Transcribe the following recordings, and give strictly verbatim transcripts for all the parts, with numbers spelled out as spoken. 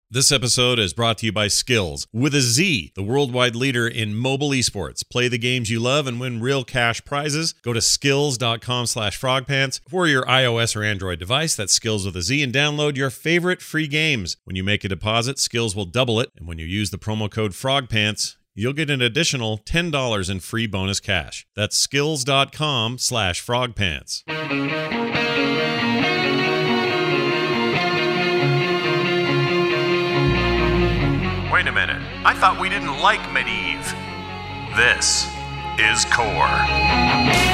This episode is brought to you by Skills, with a Z, the worldwide leader in mobile esports. Play the games you love and win real cash prizes. Go to skills.com slash frogpants for your iOS or Android device. That's Skills with a Z, and download your favorite free games. When you make a deposit, Skills will double it, and when you use the promo code frogpants, you'll get an additional ten dollars in free bonus cash. That's skills.com slash frogpants. Wait a minute. I thought we didn't like Medivh. This is Core.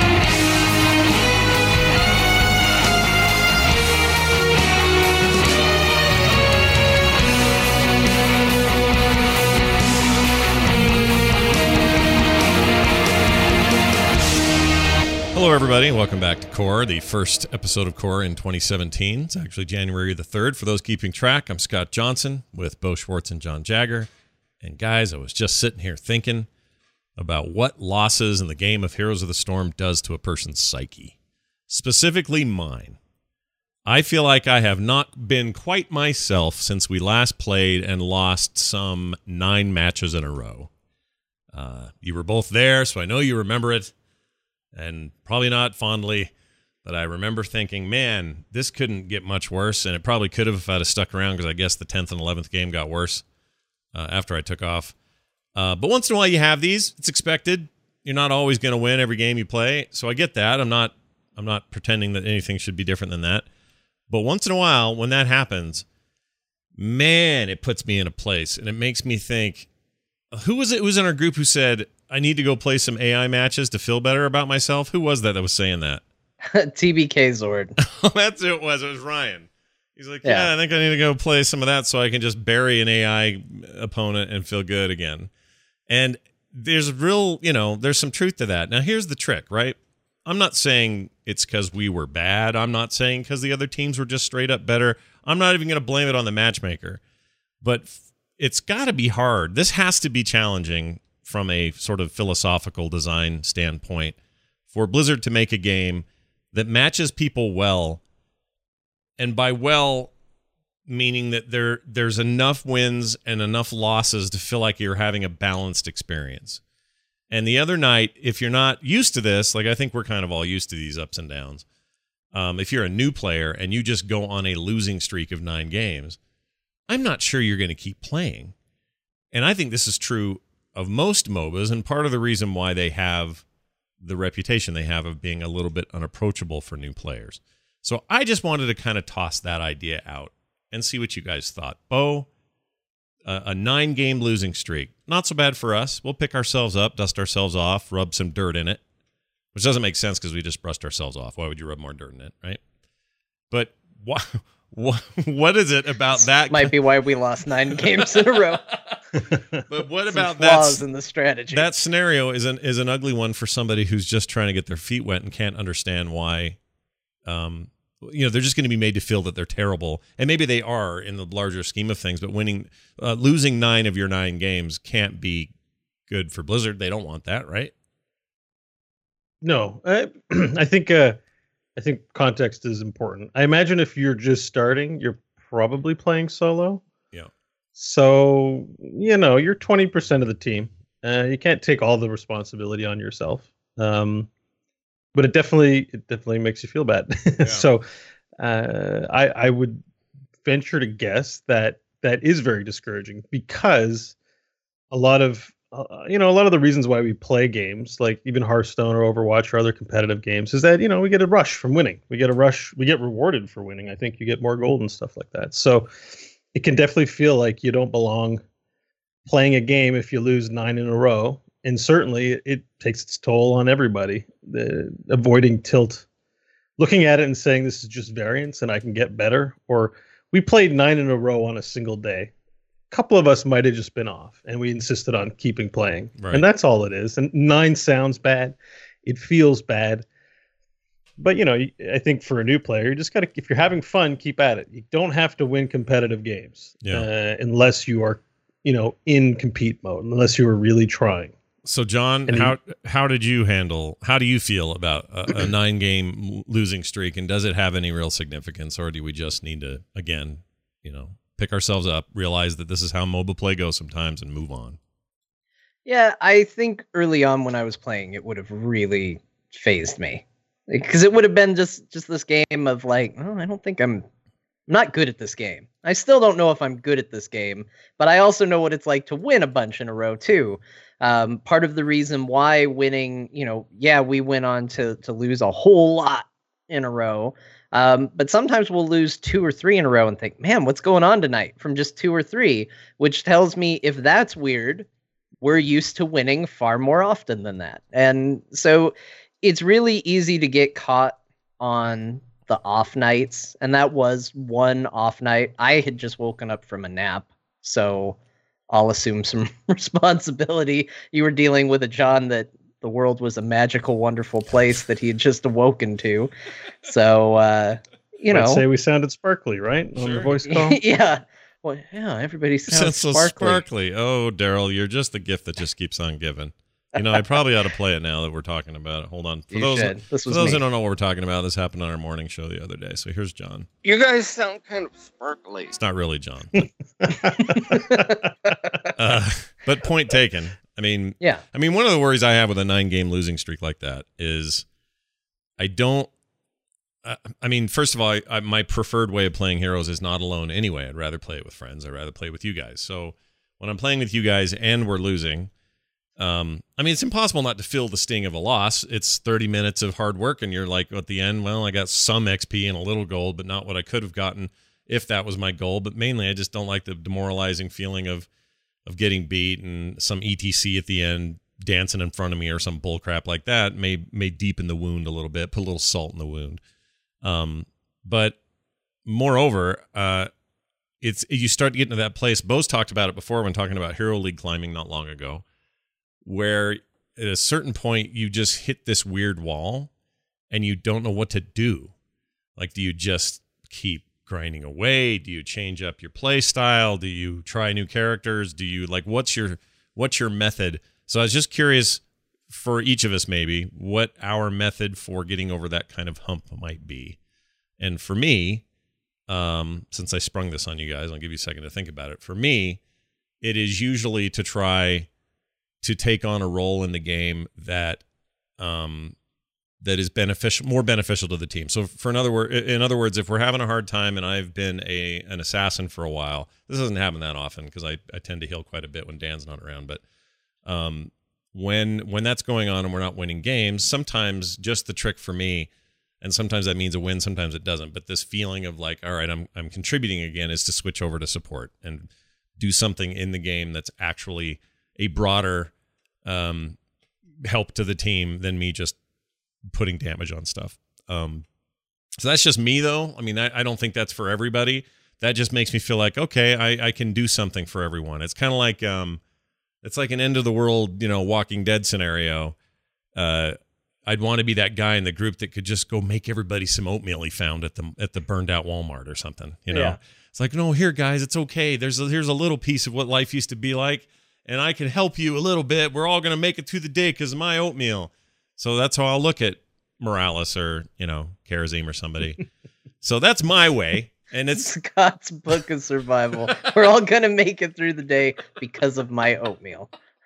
Hello, everybody. Welcome back to Core, the first episode of Core in twenty seventeen. It's actually January the third. For those keeping track, I'm Scott Johnson with Bo Schwartz and John Jagger. And guys, I was just sitting here thinking about what losses in the game of Heroes of the Storm does to a person's psyche, specifically mine. I feel like I have not been quite myself since we last played and lost some nine matches in a row. Uh, you were both there, so I know you remember it. And probably not fondly, but I remember thinking, man, this couldn't get much worse, and it probably could have if I'd have stuck around, because I guess the tenth and eleventh game got worse uh, after I took off. Uh, but once in a while you have these. It's expected. You're not always going to win every game you play, so I get that. I'm not I'm not pretending that anything should be different than that. But once in a while, when that happens, man, it puts me in a place, and it makes me think, who was it who was in our group who said, I need to go play some A I matches to feel better about myself? Who was that that was saying that? T B K Zord. Oh, that's who it was. It was Ryan. He's like, yeah. yeah, I think I need to go play some of that so I can just bury an A I opponent and feel good again. And there's real, you know, there's some truth to that. Now, here's the trick, right? I'm not saying it's because we were bad. I'm not saying because the other teams were just straight up better. I'm not even going to blame it on the matchmaker. But it's got to be hard. This has to be challenging from a sort of philosophical design standpoint for Blizzard to make a game that matches people well, and by well, meaning that there there's enough wins and enough losses to feel like you're having a balanced experience. And the other night, if you're not used to this, like I think we're kind of all used to these ups and downs, um, if you're a new player and you just go on a losing streak of nine games, I'm not sure you're going to keep playing. And I think this is true of most M O B As, and part of the reason why they have the reputation they have of being a little bit unapproachable for new players. So I just wanted to kind of toss that idea out and see what you guys thought. Bo, uh, a nine-game losing streak. Not so bad for us. We'll pick ourselves up, dust ourselves off, rub some dirt in it, which doesn't make sense because we just brushed ourselves off. Why would you rub more dirt in it, right? But what, what, what is it about that? Might be why we lost nine games in a row. But what about flaws that? In the strategy? That scenario is an is an ugly one for somebody who's just trying to get their feet wet and can't understand why. Um, you know, they're just going to be made to feel that they're terrible, and maybe they are in the larger scheme of things. But winning, uh, losing nine of your nine games can't be good for Blizzard. They don't want that, right? No, I, I think uh, I think context is important. I imagine if you're just starting, you're probably playing solo. Yeah. So, you know, you're twenty percent of the team. Uh, you can't take all the responsibility on yourself. Um, but it definitely it definitely makes you feel bad. Yeah. So uh, I, I would venture to guess that that is very discouraging, because a lot of, uh, you know, a lot of the reasons why we play games, like even Hearthstone or Overwatch or other competitive games, is that, you know, we get a rush from winning. We get a rush. We get rewarded for winning. I think you get more gold and stuff like that. So it can definitely feel like you don't belong playing a game if you lose nine in a row. And certainly it, it takes its toll on everybody. The, avoiding tilt, looking at it and saying this is just variance and I can get better. Or we played nine in a row on a single day. A couple of us might have just been off and we insisted on keeping playing. Right. And that's all it is. And nine sounds bad. It feels bad. But, you know, I think for a new player, you just got to, if you're having fun, keep at it. You don't have to win competitive games yeah. uh, unless you are, you know, in compete mode, unless you are really trying. So, John, and how he, how did you handle, how do you feel about a, a nine-game losing streak, and does it have any real significance, or do we just need to, again, you know, pick ourselves up, realize that this is how MOBA play goes sometimes, and move on. Yeah, I think early on when I was playing, it would have really phased me, because it would have been just just this game of like, oh, I don't think I'm, I'm not good at this game. I still don't know if I'm good at this game, but I also know what it's like to win a bunch in a row too. Um, part of the reason why winning, you know, yeah, we went on to to lose a whole lot in a row. Um, but sometimes we'll lose two or three in a row and think, man, what's going on tonight from just two or three, which tells me if that's weird, we're used to winning far more often than that. And so it's really easy to get caught on the off nights. And that was one off night. I had just woken up from a nap, so I'll assume some responsibility. You were dealing with a John that the world was a magical, wonderful place that he had just awoken to. So, uh, you know. I'd say we sounded sparkly, right? On Sure. the voice call? Yeah. Well, yeah, everybody sounds Sounds so sparkly. sparkly. Oh, Daryl, you're just the gift that just keeps on giving. You know, I probably ought to play it now that we're talking about it. Hold on. For You those, should. This for was those me. who don't know what we're talking about, this happened on our morning show the other day. So here's John. You guys sound kind of sparkly. It's not really John. But, uh, but point taken. I mean, Yeah. I mean, one of the worries I have with a nine-game losing streak like that is I don't. Uh, I mean, first of all, I, I, my preferred way of playing Heroes is not alone anyway. I'd rather play it with friends. I'd rather play it with you guys. So when I'm playing with you guys and we're losing, um, I mean, it's impossible not to feel the sting of a loss. It's thirty minutes of hard work, and you're like, at the end, well, I got some X P and a little gold, but not what I could have gotten if that was my goal. But mainly, I just don't like the demoralizing feeling of of getting beat and some E T C at the end dancing in front of me or some bull crap like that may may deepen the wound a little bit, put a little salt in the wound. Um, but moreover, uh, it's you start getting to that place. Bo's talked about it before when talking about Hero League climbing not long ago, where at a certain point you just hit this weird wall and you don't know what to do. Like, do you just keep grinding away? Do you change up your play style? Do you try new characters? Do you like what's your what's your method? So I was just curious for each of us, maybe what our method for getting over that kind of hump might be. And for me, um, since I sprung this on you guys, I'll give you a second to think about it. For me, it is usually to try to take on a role in the game that um, that is beneficial, more beneficial to the team. So, for another word, in other words, if we're having a hard time and I've been a an assassin for a while, this doesn't happen that often because I, I tend to heal quite a bit when Dan's not around. But um, when when that's going on and we're not winning games, sometimes just the trick for me, and sometimes that means a win, sometimes it doesn't. But this feeling of like, all right, I'm I'm contributing again, is to switch over to support and do something in the game that's actually a broader um, help to the team than me just putting damage on stuff. Um, so that's just me, though. I mean, I, I don't think that's for everybody. That just makes me feel like, okay, I, I can do something for everyone. It's kind of like um, it's like an end of the world, you know, Walking Dead scenario. Uh, I'd want to be that guy in the group that could just go make everybody some oatmeal he found at the at the burned out Walmart or something. You know, Yeah. It's like, no, here, guys, it's okay. There's a, here's a little piece of what life used to be like, and I can help you a little bit. We're all gonna make it through the day because of my oatmeal. So that's how I'll look at Morales or, you know, Karazim or somebody. So that's my way. And it's Scott's Book of Survival. We're all going to make it through the day because of my oatmeal.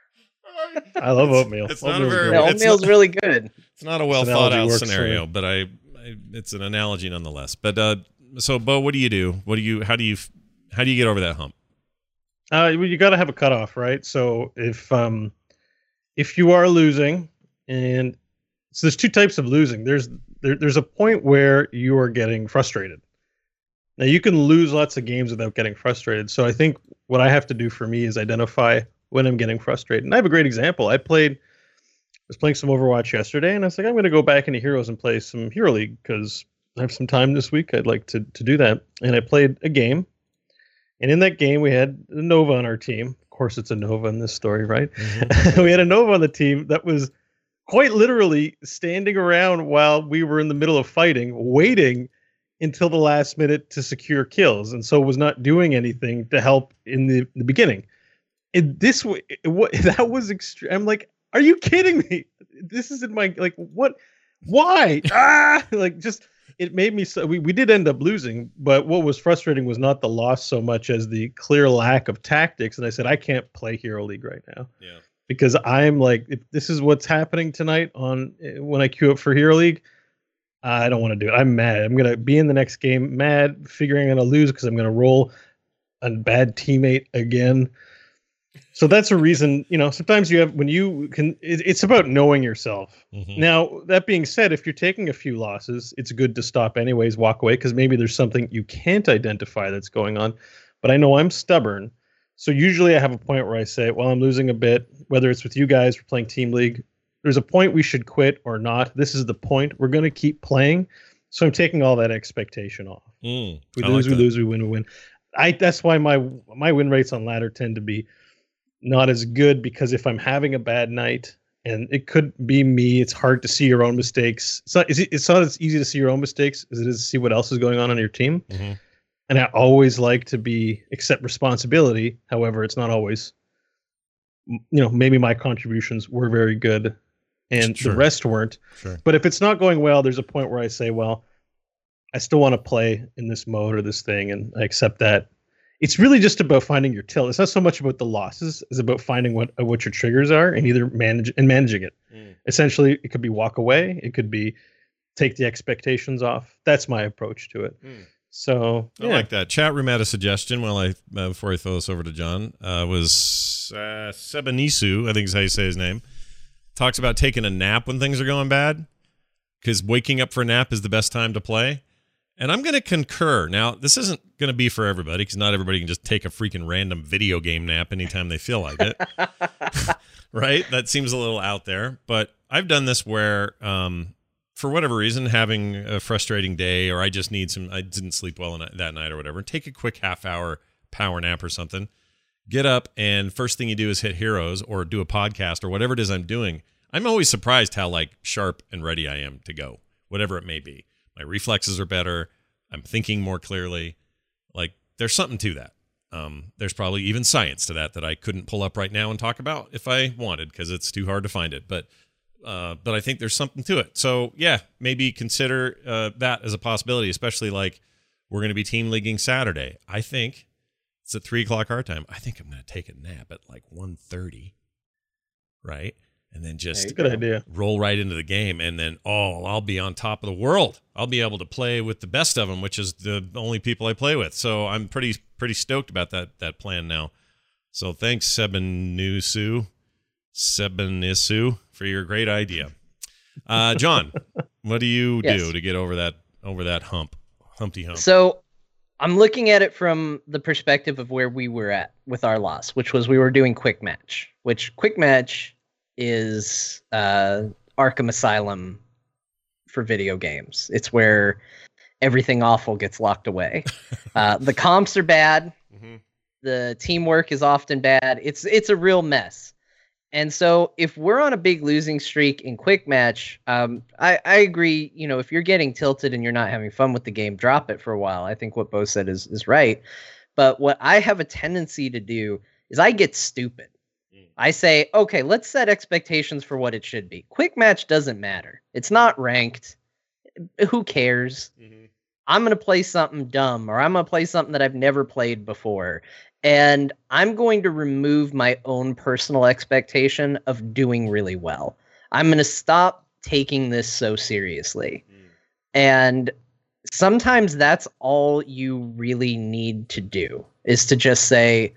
I love oatmeal. It's not a Oatmeal's very- great. The it's oatmeal's not- really good. it's not a well This thought analogy out works for scenario, me. but I, I it's an analogy nonetheless. But uh, so Bo, what do you do? What do you how do you how do you get over that hump? Uh, well, you got to have a cutoff, right? So if um, if you are losing, and so there's two types of losing. There's there, there's a point where you are getting frustrated. Now you can lose lots of games without getting frustrated. So I think what I have to do for me is identify when I'm getting frustrated. And I have a great example. I played, I was playing some Overwatch yesterday, and I was like, I'm going to go back into Heroes and play some Hero League because I have some time this week. I'd like to to do that. And I played a game. And in that game, we had a Nova on our team. Of course, it's a Nova in this story, right? Mm-hmm. We had a Nova on the team that was quite literally standing around while we were in the middle of fighting, waiting until the last minute to secure kills, and so was not doing anything to help in the, the beginning. And this way, what that was extreme. I'm like, are you kidding me? This isn't my like what? Why? ah, like just it made me so we, we did end up losing, but what was frustrating was not the loss so much as the clear lack of tactics. And I said, I can't play Hero League right now. Yeah. Because I'm like, if this is what's happening tonight on when I queue up for Hero League, I don't want to do it. I'm mad. I'm gonna be in the next game mad, figuring I'm gonna lose because I'm gonna roll a bad teammate again. So that's a reason, you know, sometimes you have, when you can, it, it's about knowing yourself. Mm-hmm. Now, that being said, if you're taking a few losses, it's good to stop anyways, walk away, because maybe there's something you can't identify that's going on. But I know I'm stubborn. So usually I have a point where I say, well, I'm losing a bit, whether it's with you guys, we're playing Team League. There's a point we should quit or not. This is the point. We're going to keep playing. So I'm taking all that expectation off. Mm, we I lose, like we lose, we win, we win. I, that's why my my win rates on ladder tend to be not as good, because if I'm having a bad night, and it could be me, it's hard to see your own mistakes. It's not, it's not as easy to see your own mistakes as it is to see what else is going on on your team. Mm-hmm. And I always like to be accept responsibility. However, it's not always, you know, maybe my contributions were very good and sure. the rest weren't. Sure. But if it's not going well, there's a point where I say, well, I still want to play in this mode or this thing, and I accept that. It's really just about finding your tilt. It's not so much about the losses; it's about finding what what your triggers are and either manage and managing it. Mm. Essentially, it could be walk away. It could be take the expectations off. That's my approach to it. Mm. So I yeah. like that. Chat room had a suggestion. While I uh, before I throw this over to John, uh, was uh, Sebanisu, I think is how you say his name. Talks about taking a nap when things are going bad, because waking up for a nap is the best time to play. And I'm going to concur. Now, this isn't going to be for everybody, because not everybody can just take a freaking random video game nap anytime they feel like it. Right? That seems a little out there. But I've done this where, um, for whatever reason, having a frustrating day, or I just need some, I didn't sleep well that night or whatever, take a quick half hour power nap or something. Get up, and first thing you do is hit Heroes or do a podcast or whatever it is I'm doing. I'm always surprised how like sharp and ready I am to go, whatever it may be. My reflexes are better. I'm thinking more clearly. Like, there's something to that. Um, there's probably even science to that that I couldn't pull up right now and talk about if I wanted, because it's too hard to find it. But uh, but I think there's something to it. So, yeah, maybe consider uh, that as a possibility, especially like we're going to be team leaguing Saturday. I think it's at three o'clock our time. I think I'm going to take a nap at like one thirty, right? And then just good idea. roll right into the game. And then, oh, I'll be on top of the world. I'll be able to play with the best of them, which is the only people I play with. So I'm pretty pretty stoked about that that plan now. So thanks, Sebanisu, Sebanisu, for your great idea. Uh, John, what do you yes. do to get over that over that hump, Humpty Hump? So I'm looking at it from the perspective of where we were at with our loss, which was we were doing quick match, which quick match is uh, Arkham Asylum for video games. It's where everything awful gets locked away. Uh, the comps are bad. Mm-hmm. The teamwork is often bad. It's it's a real mess. And so if we're on a big losing streak in quick match, um, I, I agree. You know, if you're getting tilted and you're not having fun with the game, drop it for a while. I think what Bo said is is right. But what I have a tendency to do is I get stupid. I say, okay, let's set expectations for what it should be. Quick match doesn't matter. It's not ranked. Who cares? Mm-hmm. I'm going to play something dumb, or I'm going to play something that I've never played before. And I'm going to remove my own personal expectation of doing really well. I'm going to stop taking this so seriously. Mm. And sometimes that's all you really need to do, is to just say,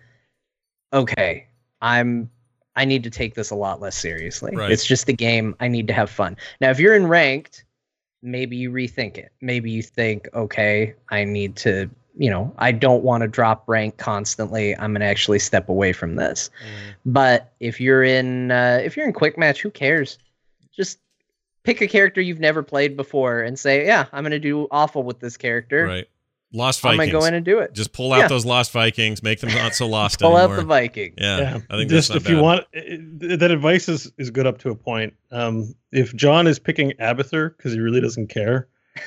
okay, I'm I need to take this a lot less seriously. Right. It's just a game. I need to have fun. Now, if you're in ranked, maybe you rethink it. Maybe you think, okay, I need to, you know, I don't want to drop rank constantly. I'm going to actually step away from this. Mm. But if you're in, uh, if you're in quick match, who cares? Just pick a character you've never played before and say, yeah, I'm going to do awful with this character. Right. Lost Vikings. I'm going to go in and do it. Just pull out yeah. those Lost Vikings, make them not so lost pull anymore. Pull out the Vikings. Yeah, yeah. I think just that's if not you bad. want, it, that advice is, is good up to a point. Um, if John is picking Abathur because he really doesn't care,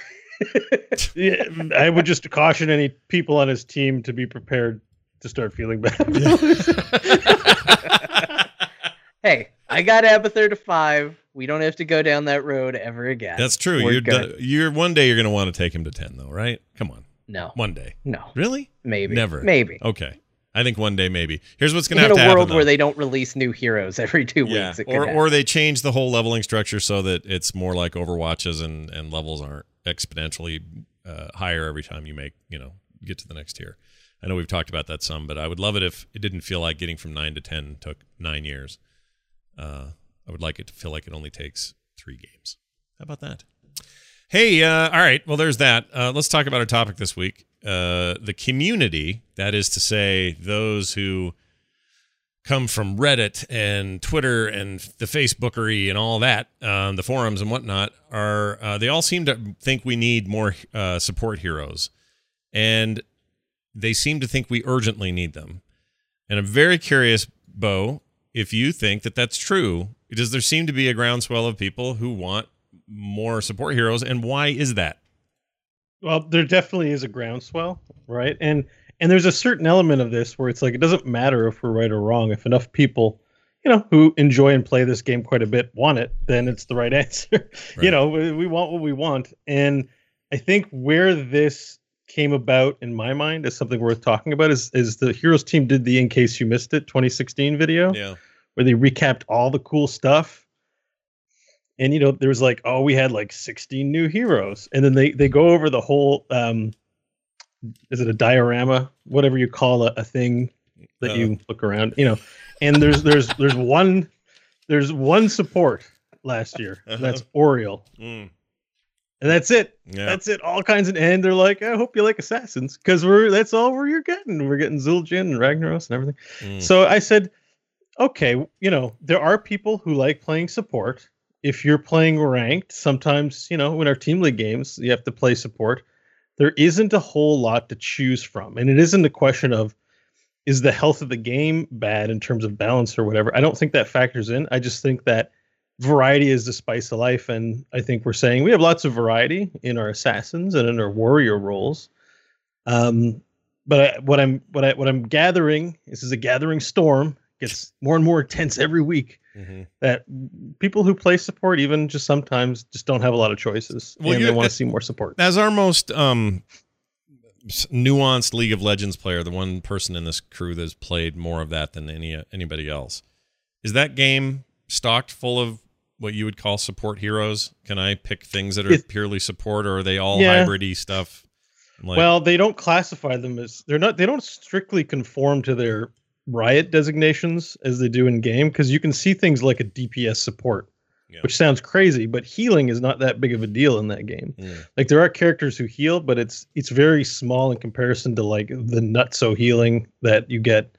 yeah, I would just caution any people on his team to be prepared to start feeling bad. Yeah. Hey, I got Abathur to five. We don't have to go down that road ever again. That's true. We're You're, good. d- you're one day you're going to want to take him to ten, though, right? Come on. No. One day. No. Really? Maybe. Never. Maybe. Okay. I think one day maybe. Here's what's going to In have a to happen. world though. where they don't release new heroes every two yeah. weeks, it or could or they change the whole leveling structure so that it's more like Overwatches and and levels aren't exponentially uh, higher every time you make you know get to the next tier. I know we've talked about that some, but I would love it if it didn't feel like getting from nine to ten took nine years. Uh, I would like it to feel like it only takes three games. How about that? Hey, uh, all right. Well, there's that. Uh, let's talk about our topic this week. Uh, the community, that is to say, those who come from Reddit and Twitter and the Facebookery and all that, um, the forums and whatnot, are uh, they all seem to think we need more uh, support heroes, and they seem to think we urgently need them. And I'm very curious, Bo, if you think that that's true. Does there seem to be a groundswell of people who want more support heroes, and why is that? Well, there definitely is a groundswell, right? And and there's a certain element of this where it's like it doesn't matter if we're right or wrong. If enough people, you know, who enjoy and play this game quite a bit want it, then it's the right answer. Right. You know, we, we want what we want. And I think where this came about in my mind is something worth talking about is is the Heroes team did the In Case You Missed It twenty sixteen video. Yeah. Where they recapped all the cool stuff. And, you know, there was like, oh, we had like sixteen new heroes. And then they, they go over the whole, um, is it a diorama? Whatever you call a, a thing that uh, you look around, you know. And there's there's there's one there's one support last year. Uh-huh. And that's Oriel. Mm. And that's it. Yeah. That's it. All kinds of, and they're like, I hope you like Assassins. Because we're that's all we're you're getting. We're getting Zul'jin and Ragnaros and everything. Mm. So I said, okay, you know, there are people who like playing support. If you're playing ranked, sometimes, you know, in our team league games, you have to play support. There isn't a whole lot to choose from. And it isn't a question of, is the health of the game bad in terms of balance or whatever? I don't think that factors in. I just think that variety is the spice of life. And I think we're saying we have lots of variety in our assassins and in our warrior roles. Um, but I, what I'm what I what I'm gathering, this is a gathering storm, gets more and more intense every week. Mm-hmm. That people who play support even just sometimes just don't have a lot of choices, well, and they want to see more support. As our most um, nuanced League of Legends player, the one person in this crew that's played more of that than any anybody else, is that game stocked full of what you would call support heroes? Can I pick things that are it, purely support, or are they all yeah. hybrid-y stuff? Like, well, they don't classify them as they're not. They don't strictly conform to their Riot designations as they do in game, because you can see things like a D P S support, yeah. which sounds crazy, but healing is not that big of a deal in that game. Mm. Like there are characters who heal, but it's it's very small in comparison to like the nutso healing that you get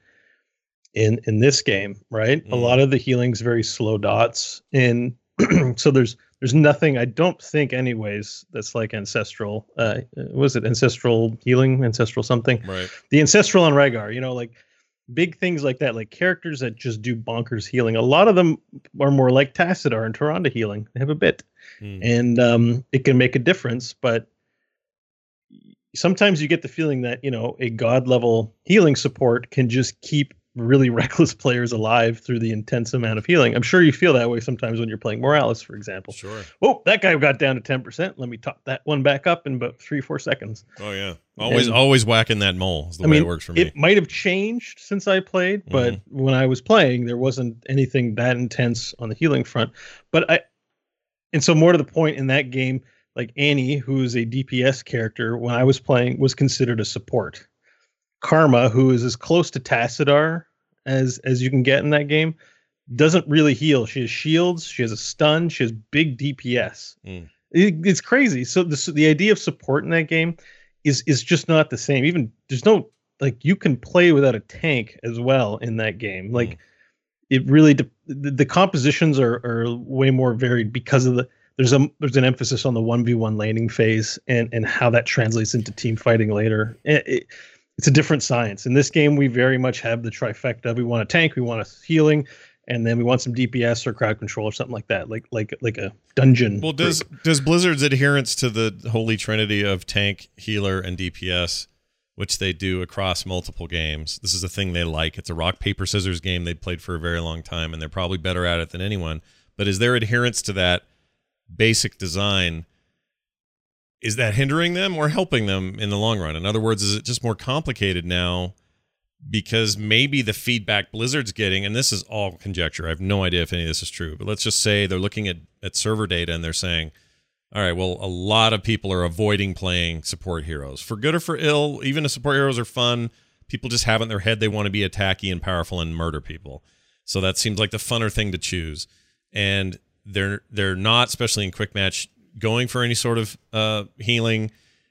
in in this game, right? Mm. A lot of the healing's very slow dots, and so there's there's nothing, I don't think anyways, that's like ancestral. Uh, was it ancestral healing, ancestral something? Right. The ancestral on Rehgar, you know, like. Big things like that, like characters that just do bonkers healing. A lot of them are more like Tassadar and Tyrande healing. They have a bit. Mm. And um, it can make a difference, but sometimes you get the feeling that, you know, a god level healing support can just keep really reckless players alive through the intense amount of healing. I'm sure you feel that way sometimes when you're playing Morales, for example. Sure. Whoa, that guy got down to ten percent. Let me top that one back up in about three, four seconds. Oh, yeah. Always and, always whacking that mole is the I way mean, it works for me. It might have changed since I played, but mm-hmm. when I was playing, there wasn't anything that intense on the healing front. But I, and so more to the point in that game, like Annie, who's a D P S character, when I was playing, was considered a support. Karma, who is as close to Tassadar as as you can get in that game, doesn't really heal. She has shields, she has a stun, she has big D P S. Mm. It, it's crazy. So the the idea of support in that game is is just not the same. Even there's no, like, you can play without a tank as well in that game. Like mm. it really de- the, the compositions are are way more varied because of the there's a there's an emphasis on the one v one laning phase and and how that translates into team fighting later. It, it, It's a different science. In this game, we very much have the trifecta. We want a tank, we want a healing, and then we want some D P S or crowd control or something like that, like like like a dungeon. Well, does group. does Blizzard's adherence to the holy trinity of tank, healer, and D P S which they do across multiple games. This is a thing they like. It's a rock, paper, scissors game they've played for a very long time, and they're probably better at it than anyone. But is their adherence to that basic design, is that hindering them or helping them in the long run? In other words, is it just more complicated now because maybe the feedback Blizzard's getting, and this is all conjecture, I have no idea if any of this is true, but let's just say they're looking at, at server data and they're saying, all right, well, a lot of people are avoiding playing support heroes. For good or for ill, even if support heroes are fun, people just have in their head they want to be attacky and powerful and murder people. So that seems like the funner thing to choose. And they're they're not, especially in quick match, going for any sort of uh, healing.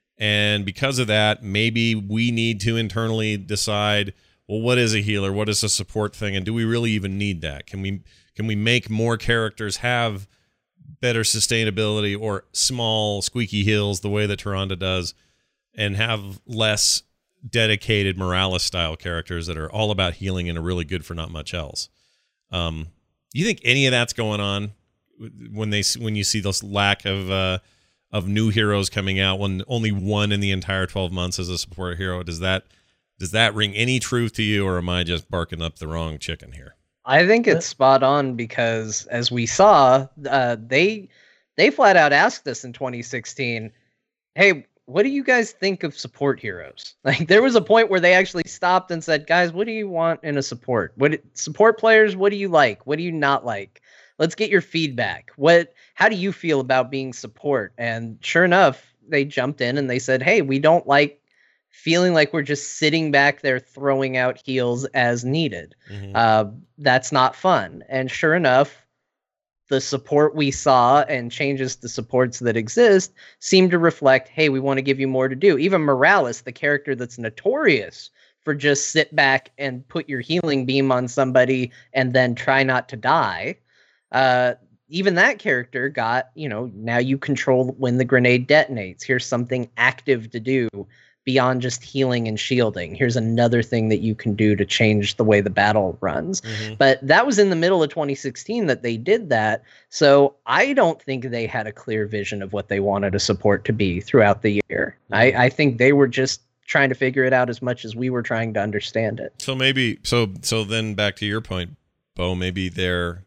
And because of that, maybe we need to internally decide, well, what is a healer? What is a support thing? And do we really even need that? Can we can we make more characters have better sustainability or small squeaky heals the way that Tyrande does, and have less dedicated Morales style characters that are all about healing and are really good for not much else? Um, you think any of that's going on when they when you see this lack of uh, of new heroes coming out, when only one in the entire twelve months is a support hero? Does that does that ring any truth to you, or am I just barking up the wrong chicken here? I think it's spot on, because as we saw, uh, they they flat out asked us in twenty sixteen, hey, what do you guys think of support heroes? Like, there was a point where they actually stopped and said, guys, what do you want in a support? What support players, what do you like? What do you not like? Let's get your feedback. What how do you feel about being support? And sure enough, they jumped in and they said, hey, we don't like feeling like we're just sitting back there throwing out heals as needed. Mm-hmm. Uh, that's not fun. And sure enough, the support we saw and changes to supports that exist seem to reflect, hey, we want to give you more to do. Even Morales, the character that's notorious for just sit back and put your healing beam on somebody and then try not to die. Uh, even that character got, you know, now you control when the grenade detonates. Here's something active to do beyond just healing and shielding. Here's another thing that you can do to change the way the battle runs. Mm-hmm. But that was in the middle of twenty sixteen that they did that. So I don't think they had a clear vision of what they wanted a support to be throughout the year. Mm-hmm. I, I think they were just trying to figure it out as much as we were trying to understand it. So maybe, so so then back to your point, Bo, maybe they're,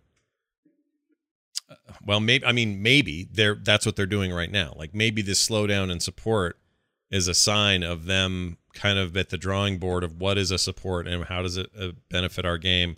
well, maybe, I mean, maybe they're, that's what they're doing right now. Like, maybe this slowdown in support is a sign of them kind of at the drawing board of what is a support and how does it uh, benefit our game.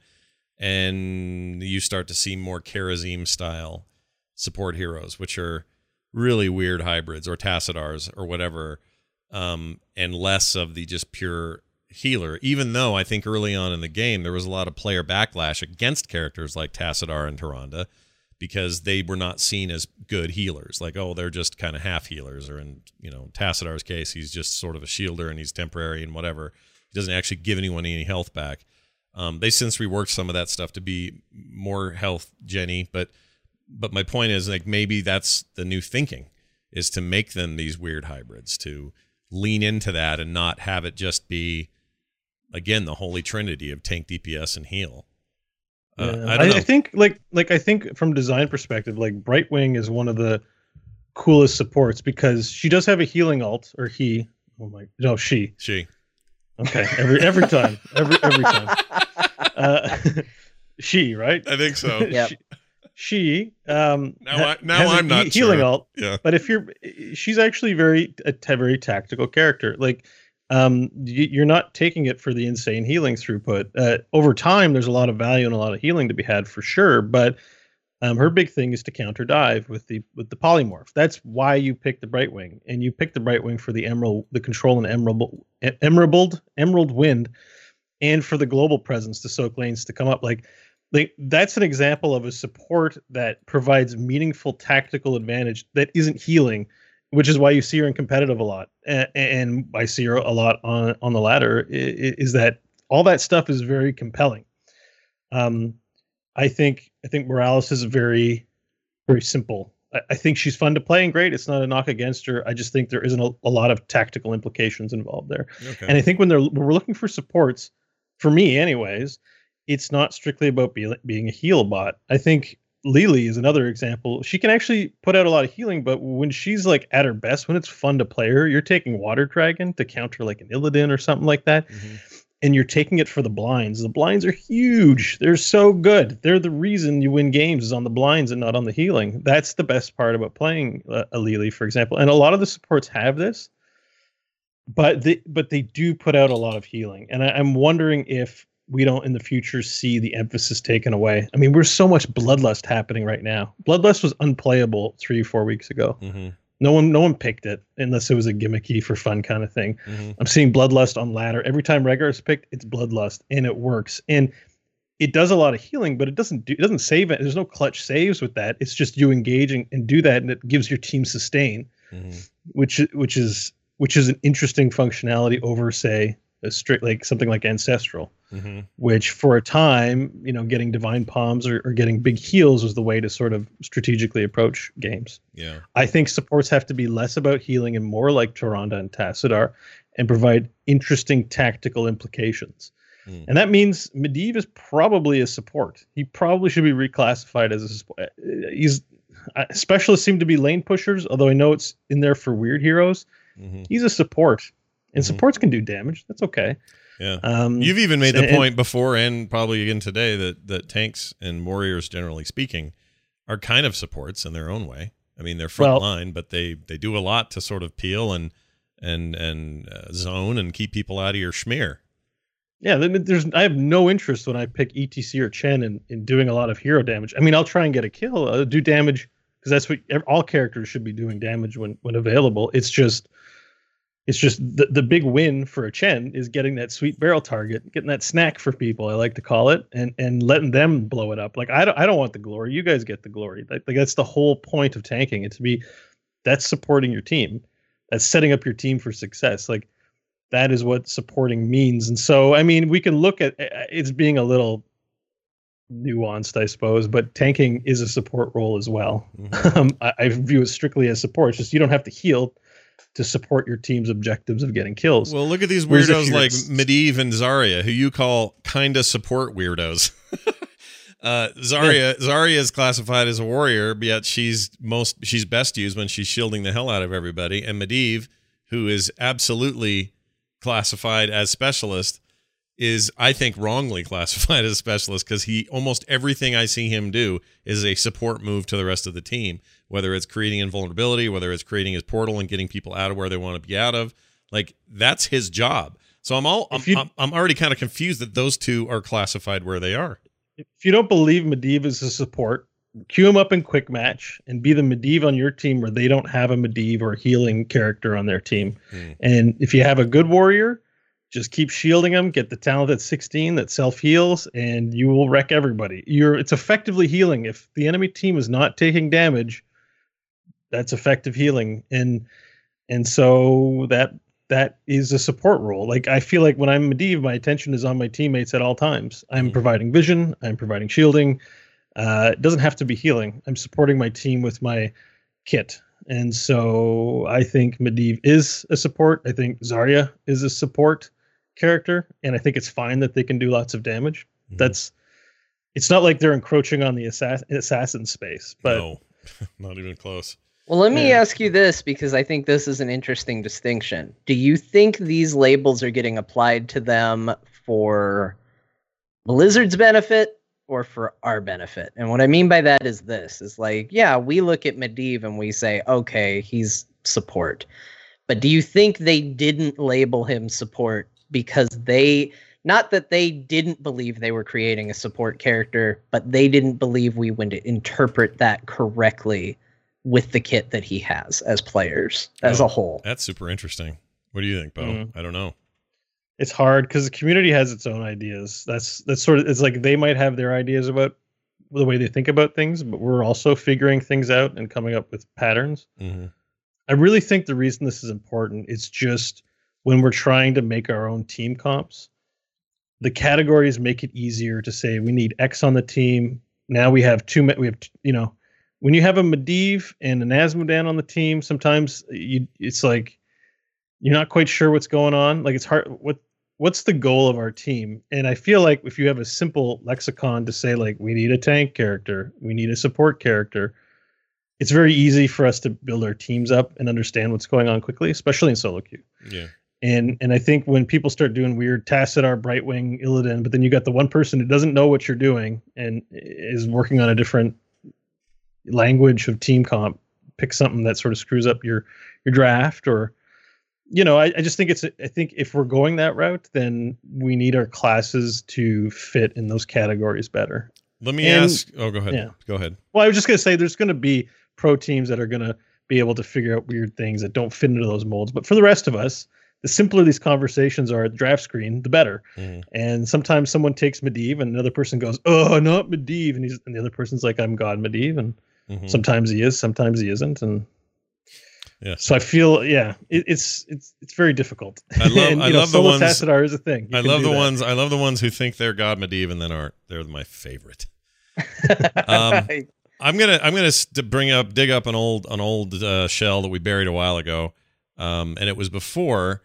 And you start to see more Kharazim style support heroes, which are really weird hybrids, or Tassadars or whatever, um, and less of the just pure healer. Even though I think early on in the game, there was a lot of player backlash against characters like Tassadar and Tyrande, because they were not seen as good healers. Like, oh, they're just kind of half healers. Or in, you know, Tassadar's case, he's just sort of a shielder and he's temporary and whatever. He doesn't actually give anyone any health back. Um, they since reworked some of that stuff to be more health Jenny, but but my point is, like, maybe that's the new thinking, is to make them these weird hybrids, to lean into that and not have it just be, again, the holy trinity of tank, D P S, and heal. Uh, yeah. I, don't know. I, I think like like I think from design perspective, like Brightwing is one of the coolest supports because she does have a healing ult, or he. Oh my, no, she. She. Okay, every every time, every every time. Uh, she, right? I think so. Yeah. She, she um now I, now I'm not he- healing sure. ult. Yeah. But if you're, she's actually very a t- very tactical character. Like, um, y- you're not taking it for the insane healing throughput. Uh, over time, there's a lot of value and a lot of healing to be had for sure. But um, her big thing is to counter dive with the with the polymorph. That's why you pick the Brightwing, and you pick the Brightwing for the emerald, the control and emerald, emerald, emerald wind, and for the global presence to soak lanes to come up. Like, like that's an example of a support that provides meaningful tactical advantage that isn't healing, which is why you see her in competitive a lot, and, and I see her a lot on on the ladder. Is, is that all that stuff is very compelling. Um, I think I think Morales is very very simple. I, I think she's fun to play and great. It's not a knock against her. I just think there isn't a, a lot of tactical implications involved there. Okay. And I think when they're when we're looking for supports, for me anyways, it's not strictly about be, being a heal bot. I think Lily is another example. She can actually put out a lot of healing, but when she's like at her best, when it's fun to play her, you're taking Water Dragon to counter like an Illidan or something like that. Mm-hmm. And you're taking it for the blinds. The blinds are huge. They're so good. They're the reason you win games is on the blinds and not on the healing. That's the best part about playing uh, a Lily, for example. And a lot of the supports have this, but they but they do put out a lot of healing. And I, I'm wondering if we don't in the future see the emphasis taken away. I mean, we're so much Bloodlust happening right now. Bloodlust was unplayable three, four weeks ago. Mm-hmm. No one, no one picked it unless it was a gimmicky for fun kind of thing. Mm-hmm. I'm seeing Bloodlust on ladder every time Rehgar is picked. It's Bloodlust, and it works, and it does a lot of healing, but it doesn't do, it doesn't save it. There's no clutch saves with that. It's just you engaging and do that, and it gives your team sustain, mm-hmm. which which is which is an interesting functionality over, say, a strict like something like Ancestral. Mm-hmm. Which for a time, you know, getting divine palms or, or getting big heals was the way to sort of strategically approach games. Yeah, I think supports have to be less about healing and more like Tyrande and Tassadar, and provide interesting tactical implications. Mm. And that means Medivh is probably a support. He probably should be reclassified as a support. He's uh, specialists seem to be lane pushers, although I know it's in there for weird heroes. Mm-hmm. He's a support, and mm-hmm. supports can do damage. That's okay. Yeah, um, you've even made the and, point before, and probably again today, that that tanks and warriors, generally speaking, are kind of supports in their own way. I mean, they're front well, line, but they they do a lot to sort of peel and and and uh, zone and keep people out of your schmear. Yeah, there's I have no interest when I pick E T C or Chen in, in doing a lot of hero damage. I mean, I'll try and get a kill, I'll do damage, because that's what all characters should be doing, damage when when available. It's just. It's just the, the big win for a Chen is getting that sweet barrel target, getting that snack for people, I like to call it, and and letting them blow it up. Like, I don't I don't want the glory. You guys get the glory. Like, that's the whole point of tanking. It to be that's supporting your team. That's setting up your team for success. Like, that is what supporting means. And so, I mean, we can look at it's being a little nuanced, I suppose, but tanking is a support role as well. Mm-hmm. um, I, I view it strictly as support. It's just you don't have to heal to support your team's objectives of getting kills. Well, look at these weirdos like Medivh and Zarya, who you call kinda support weirdos. uh, Zarya, yeah. Zarya is classified as a warrior, but yet she's most she's best used when she's shielding the hell out of everybody. And Medivh, who is absolutely classified as specialist, is I think wrongly classified as specialist, because he almost everything I see him do is a support move to the rest of the team. Whether it's creating invulnerability, whether it's creating his portal and getting people out of where they want to be out of, like, that's his job. So I'm all I'm, you, I'm, I'm already kind of confused that those two are classified where they are. If you don't believe Medivh is a support, queue him up in quick match and be the Medivh on your team where they don't have a Medivh or a healing character on their team. Hmm. And if you have a good warrior, just keep shielding them, get the talent at sixteen that self-heals, and you will wreck everybody. You're it's effectively healing. If the enemy team is not taking damage, that's effective healing. And and so that that is a support role. Like, I feel like when I'm Medivh, my attention is on my teammates at all times. I'm mm-hmm. providing vision, I'm providing shielding. Uh, it doesn't have to be healing. I'm supporting my team with my kit. And so I think Medivh is a support. I think Zarya is a support character, and I think it's fine that they can do lots of damage. Mm-hmm. That's it's not like they're encroaching on the assass- assassin space, but no, not even close. Well, let me yeah. ask you this, because I think this is an interesting distinction. Do you think these labels are getting applied to them for Blizzard's benefit or for our benefit? And what I mean by that is this, is like, yeah, we look at Medivh and we say, okay, he's support. But do you think they didn't label him support because they, not that they didn't believe they were creating a support character, but they didn't believe we would interpret that correctly with the kit that he has as players as oh, a whole? That's super interesting. What do you think, Bo? Mm. I don't know. It's hard because the community has its own ideas. That's that's sort of, it's like they might have their ideas about the way they think about things, but we're also figuring things out and coming up with patterns. Mm-hmm. I really think the reason this is important is just when we're trying to make our own team comps, the categories make it easier to say we need X on the team. Now we have two, we have, you know, when you have a Medivh and an Azmodan on the team, sometimes you, it's like, you're not quite sure what's going on. Like, it's hard. What what's the goal of our team? And I feel like if you have a simple lexicon to say, like, we need a tank character, we need a support character, it's very easy for us to build our teams up and understand what's going on quickly, especially in solo queue. Yeah. And and I think when people start doing weird Tassadar, Brightwing, Illidan, but then you got the one person who doesn't know what you're doing and is working on a different language of team comp, pick something that sort of screws up your your draft, or you know, I, I just think it's I think if we're going that route, then we need our classes to fit in those categories better. Let me and, ask. Oh, go ahead. Yeah. Go ahead. Well, I was just gonna say there's gonna be pro teams that are gonna be able to figure out weird things that don't fit into those molds, but for the rest of us, the simpler these conversations are at the draft screen, the better. Mm. And sometimes someone takes Medivh and another person goes, "Oh, not Medivh," and he's and the other person's like, "I'm God Medivh," and mm-hmm. sometimes he is, sometimes he isn't, and yeah. So I feel, yeah, it, it's it's it's very difficult. I love and, I know, love the ones. Tassadar is a thing. You I love the that. ones. I love the ones who think they're God Medivh and then aren't. They're my favorite. um, I'm gonna I'm gonna st- bring up dig up an old an old uh, shell that we buried a while ago, um, and it was before.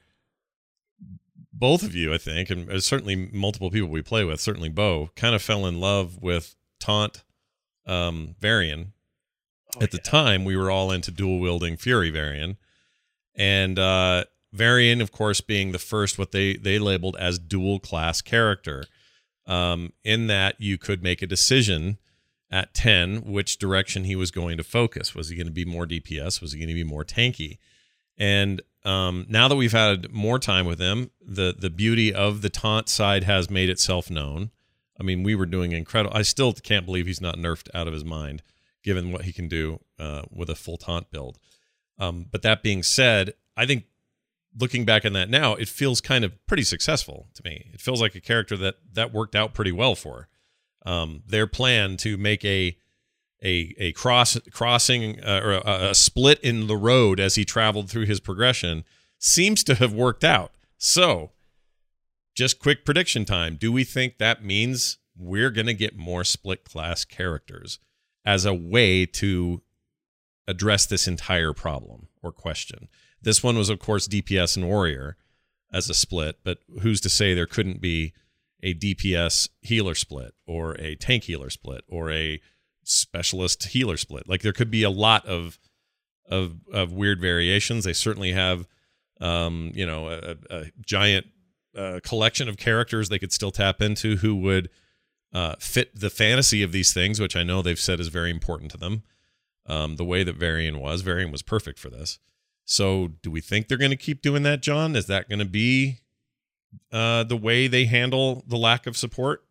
Both of you, I think, and certainly multiple people we play with, certainly Bo, kind of fell in love with Taunt um, Varian. Oh, At the yeah. time, we were all into dual-wielding Fury Varian. And uh, Varian, of course, being the first, what they, they labeled as dual-class character, um, in that you could make a decision at ten which direction he was going to focus. Was he going to be more D P S? Was he going to be more tanky? And um, now that we've had more time with him, the the beauty of the taunt side has made itself known. I mean, we were doing incredible. I still can't believe he's not nerfed out of his mind, given what he can do uh, with a full taunt build. Um, but that being said, I think looking back on that now, it feels kind of pretty successful to me. It feels like a character that that worked out pretty well for. Um, their plan to make a a a cross crossing uh, or a, a split in the road as he traveled through his progression seems to have worked out. So, just quick prediction time. Do we think that means we're going to get more split class characters as a way to address this entire problem or question? This one was, of course, D P S and Warrior as a split, but who's to say there couldn't be a D P S healer split or a tank healer split or a specialist healer split? Like, there could be a lot of of of weird variations. They certainly have um you know a, a giant uh, collection of characters they could still tap into who would uh fit the fantasy of these things, which I know they've said is very important to them. Um the way that Varian was Varian was perfect for this. So do we think they're going to keep doing that, John? Is that going to be uh the way they handle the lack of support?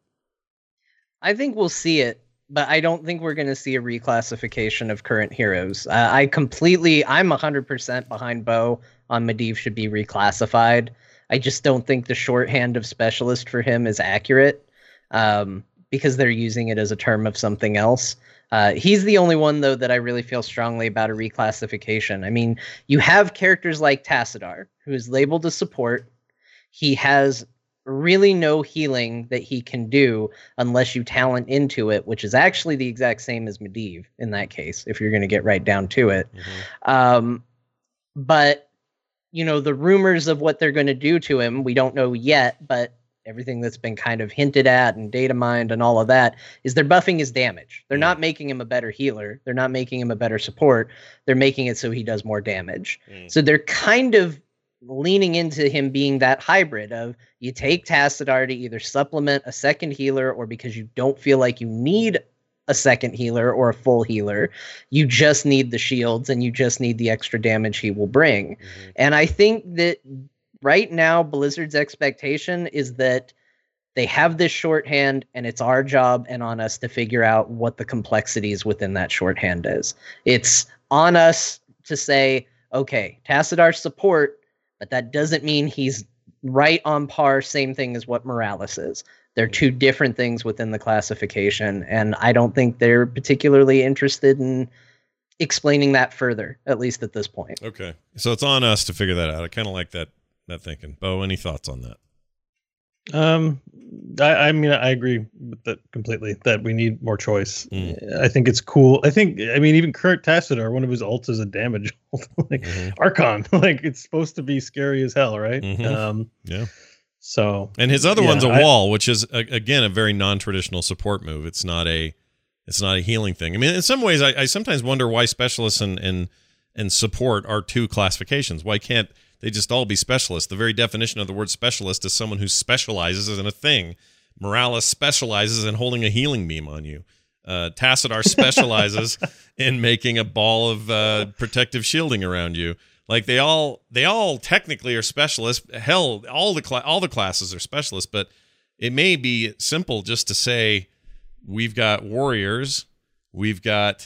I think we'll see it, but I don't think we're going to see a reclassification of current heroes. Uh, I completely, I'm one hundred percent behind Bo on Medivh should be reclassified. I just don't think the shorthand of specialist for him is accurate um, because they're using it as a term of something else. Uh, he's the only one, though, that I really feel strongly about a reclassification. I mean, you have characters like Tassadar, who is labeled as support. He has really no healing that he can do unless you talent into it, which is actually the exact same as Medivh in that case, if you're going to get right down to it. Mm-hmm. Um, but, you know, the rumors of what they're going to do to him, we don't know yet, but everything that's been kind of hinted at and data mined and all of that is they're buffing his damage. They're mm. not making him a better healer. They're not making him a better support. They're making it so he does more damage. Mm. So they're kind of leaning into him being that hybrid of you take Tassadar to either supplement a second healer or because you don't feel like you need a second healer or a full healer. You just need the shields and you just need the extra damage he will bring. Mm-hmm. And I think that right now Blizzard's expectation is that they have this shorthand and it's our job and on us to figure out what the complexities within that shorthand is. It's on us to say, okay, Tassadar's support, but that doesn't mean he's right on par, same thing as what Morales is. They're two different things within the classification, and I don't think they're particularly interested in explaining that further, at least at this point. Okay, so it's on us to figure that out. I kind of like that that thinking. Bo, any thoughts on that? Um, I, I mean, I agree with that completely, that we need more choice. Mm. I think it's cool. I think, I mean, even current Tassadar, one of his ults is a damage ult. like mm-hmm. Archon, like it's supposed to be scary as hell, right? Mm-hmm. Um, yeah. So and his other yeah, one's a I, wall, which is a, again a very non-traditional support move. It's not a it's not a healing thing. I mean, in some ways, I, I sometimes wonder why specialists and and and support are two classifications. Why can't they just all be specialists? The very definition of the word specialist is someone who specializes in a thing. Morales specializes in holding a healing beam on you. Uh, Tassadar specializes in making a ball of uh, protective shielding around you. Like they all, they all technically are specialists. Hell, all the cla- all the classes are specialists. But it may be simple just to say we've got warriors, we've got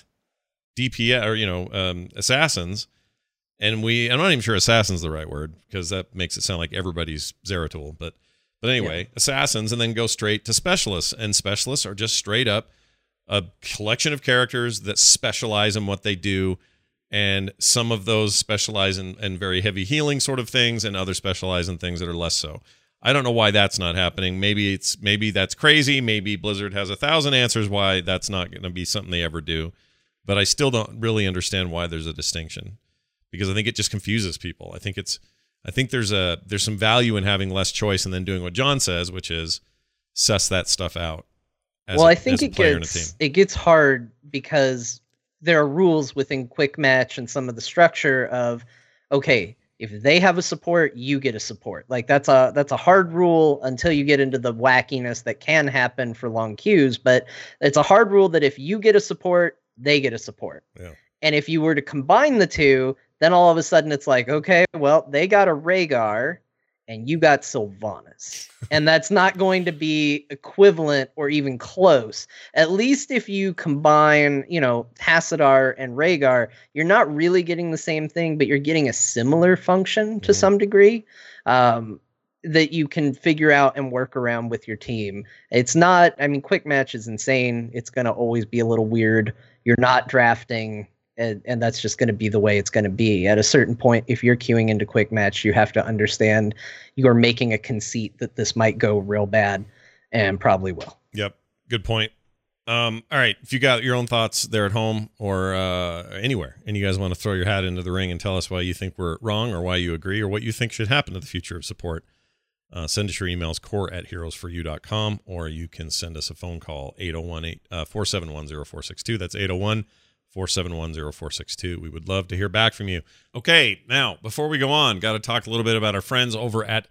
D P S or you know um, assassins, and we. I'm not even sure assassin's the right word because that makes it sound like everybody's Zeratul. But but anyway, yeah. assassins, and then go straight to specialists, and specialists are just straight up a collection of characters that specialize in what they do, and some of those specialize in, in very heavy healing sort of things, and others specialize in things that are less so. I don't know why that's not happening. Maybe it's maybe that's crazy. Maybe Blizzard has a thousand answers why that's not going to be something they ever do. But I still don't really understand why there's a distinction, because I think it just confuses people. I think it's I think there's a there's some value in having less choice and then doing what John says, which is suss that stuff out. As well, a, I think it gets it gets hard because there are rules within Quick Match and some of the structure of, okay, if they have a support, you get a support. Like that's a that's a hard rule until you get into the wackiness that can happen for long queues. But it's a hard rule that if you get a support, they get a support. Yeah. And if you were to combine the two, then all of a sudden it's like, okay, well, they got a Rhaegar and you got Sylvanas. And that's not going to be equivalent or even close. At least if you combine, you know, Tassadar and Rhaegar, you're not really getting the same thing, but you're getting a similar function to mm. some degree um, that you can figure out and work around with your team. It's not, I mean, Quick Match is insane. It's going to always be a little weird. You're not drafting, and, and that's just going to be the way it's going to be. At a certain point, if you're queuing into Quick Match, you have to understand you're making a conceit that this might go real bad, and probably will. Yep, good point. Um, all right, if you got your own thoughts there at home or uh, anywhere, and you guys want to throw your hat into the ring and tell us why you think we're wrong or why you agree or what you think should happen to the future of support, uh, send us your emails, core at heroes for you dot com, or you can send us a phone call, eight oh one, four seven one, oh four six two. That's eight oh one, four seven one, oh four six two. We would love to hear back from you. Okay, now, before we go on, got to talk a little bit about our friends over at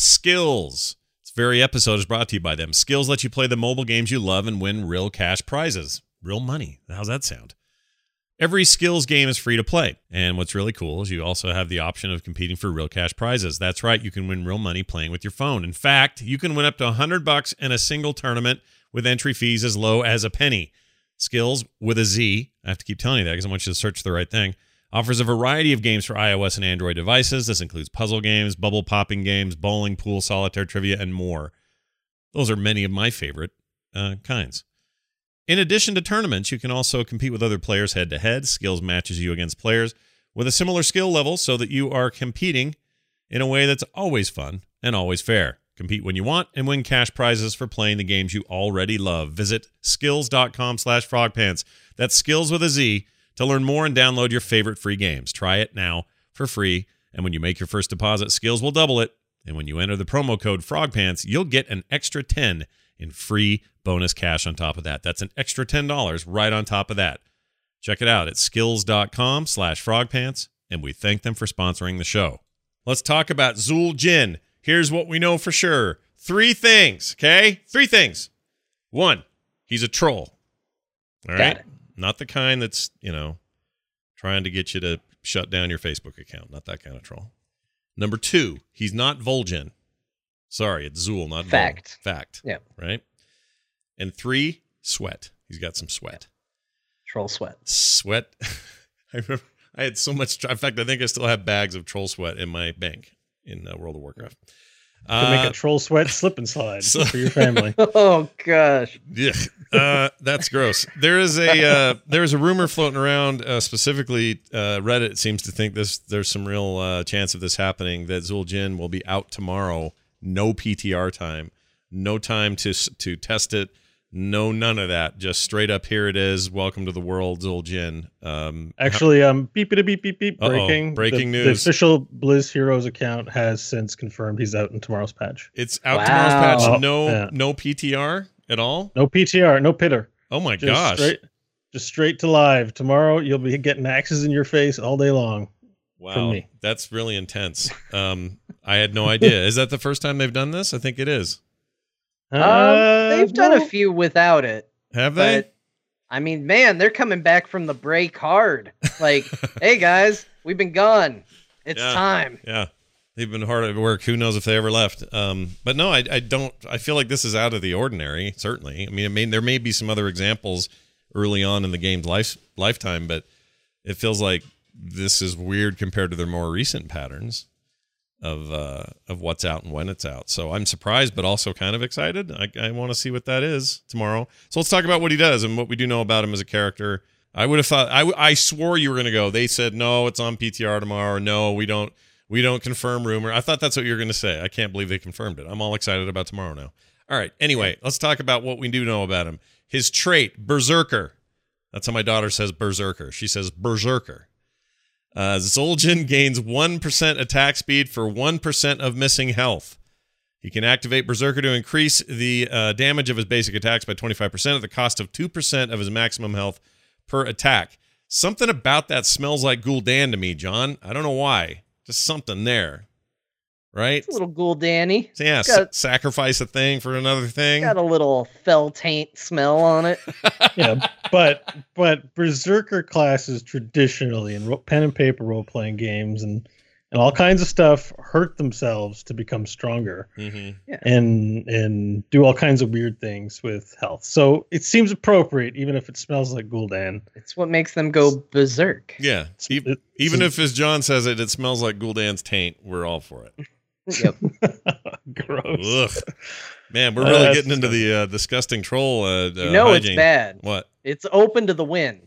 Skills. This very episode is brought to you by them. Skills let you play the mobile games you love and win real cash prizes. Real money. How's that sound? Every Skills game is free to play. And what's really cool is you also have the option of competing for real cash prizes. That's right, you can win real money playing with your phone. In fact, you can win up to one hundred bucks in a single tournament with entry fees as low as a penny. Skills, with a Z, I have to keep telling you that because I want you to search the right thing, offers a variety of games for iOS and Android devices. This includes puzzle games, bubble popping games, bowling, pool, solitaire, trivia, and more. Those are many of my favorite uh, kinds. In addition to tournaments, you can also compete with other players head-to-head. Skills matches you against players with a similar skill level so that you are competing in a way that's always fun and always fair. Compete when you want and win cash prizes for playing the games you already love. Visit skills.com slash frogpants. That's skills with a Z to learn more and download your favorite free games. Try it now for free. And when you make your first deposit, Skills will double it. And when you enter the promo code frogpants, you'll get an extra ten in free bonus cash on top of that. That's an extra ten dollars right on top of that. Check it out at skills.com slash frogpants. And we thank them for sponsoring the show. Let's talk about Zul Jin. Here's what we know for sure. Three things, okay? Three things. One, he's a troll. All right? Not the kind that's, you know, trying to get you to shut down your Facebook account. Not that kind of troll. Number two, he's not Vol'jin. Sorry, it's Zul, not Fact. Vol. Fact. Yeah. Right? And three, sweat. He's got some sweat. Troll sweat. Sweat. I remember I had so much. In fact, I think I still have bags of troll sweat in my bank in uh, World of Warcraft. To uh, make a troll sweat slip and slide so, for your family. Oh gosh, yeah, uh, that's gross. There is a uh, there is a rumor floating around. Uh, specifically, uh, Reddit seems to think this. There's some real uh, chance of this happening. That Zul Jin will be out tomorrow. No P T R time. No time to to test it. No, none of that. Just straight up, here it is. Welcome to the world, Zul'Jin. Um, Actually, um, beep beep beep beep beep. Breaking, breaking the, news. The official Blizz Heroes account has since confirmed he's out in tomorrow's patch. It's out Wow. tomorrow's patch. Oh, No, yeah. no P T R at all. No P T R, no pitter. Oh my Just gosh! straight, just straight to live tomorrow. You'll be getting axes in your face all day long. Wow, from me. that's really intense. Um, I had no idea. Is that the first time they've done this? I think it is. Um, Uh, they've done no. a few without it. Have they? But I mean, man, they're coming back from the break hard. Like, hey guys, we've been gone. It's Yeah. time. Yeah, they've been hard at work. Who knows if they ever left? Um, but no, I, I don't. I feel like this is out of the ordinary. Certainly, I mean, it may, there may be some other examples early on in the game's life lifetime, but it feels like this is weird compared to their more recent patterns of uh, of what's out and when it's out. So I'm surprised, but also kind of excited. I, I want to see what that is tomorrow. So let's talk about what he does and what we do know about him as a character. I would have thought I, I swore you were going to go. They said no, it's on P T R tomorrow. No, we don't we don't confirm rumor. I thought that's what you were going to say. I can't believe they confirmed it. I'm all excited about tomorrow now. All right. Anyway, let's talk about what we do know about him. His trait, Berserker. That's how my daughter says Berserker. She says Berserker. Uh, Zul'Jin gains one percent attack speed for one percent of missing health. He can activate Berserker to increase the uh, damage of his basic attacks by twenty-five percent at the cost of two percent of his maximum health per attack. Something about that smells like Gul'dan to me, John. I don't know why. Just something there. Right? It's a little Ghoul Danny. So yeah, got- sa- sacrifice a thing for another thing. Got a little fell taint smell on it. Yeah, but but Berserker classes traditionally in ro- pen and paper role playing games and and all kinds of stuff hurt themselves to become stronger Mm-hmm. and and do all kinds of weird things with health. So it seems appropriate, even if it smells like Gul'dan. It's what makes them go berserk. Yeah. E- It- even if, as John says it, it smells like Gul'dan's taint, we're all for it. Yep. Gross. Ugh. Man, we're Uh, really that's getting into the uh, disgusting troll. Uh, You know it's hygiene. bad. What? It's open to the wind.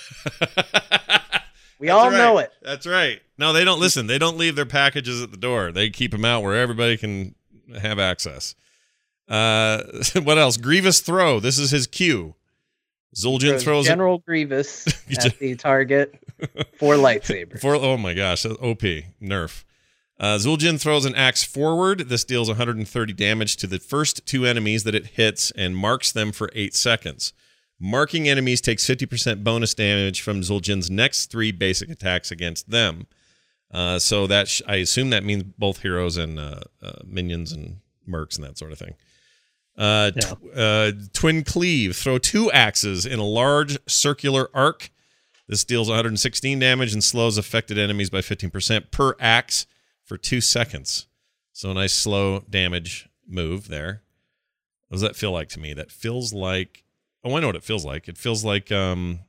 We That's all right. know it. That's right. No, they don't listen. They don't leave their packages at the door. They keep them out where everybody can have access. Uh, what else? Grievous Throw. This is his cue. Zul'Jin throws it General Grievous at the target for lightsabers. for. Oh my gosh, that's O P nerf. Uh, Zul'Jin throws an axe forward. This deals one hundred thirty damage to the first two enemies that it hits and marks them for eight seconds. Marking enemies takes fifty percent bonus damage from Zul'Jin's next three basic attacks against them. Uh, so that sh- I assume that means both heroes and uh, uh, minions and mercs and that sort of thing. Uh, Yeah. tw- uh, Twin Cleave. Throw two axes in a large circular arc. This deals one hundred sixteen damage and slows affected enemies by fifteen percent per axe for two seconds. So a nice slow damage move there. What does that feel like to me? That feels like... Oh, I know what it feels like. It feels like... um.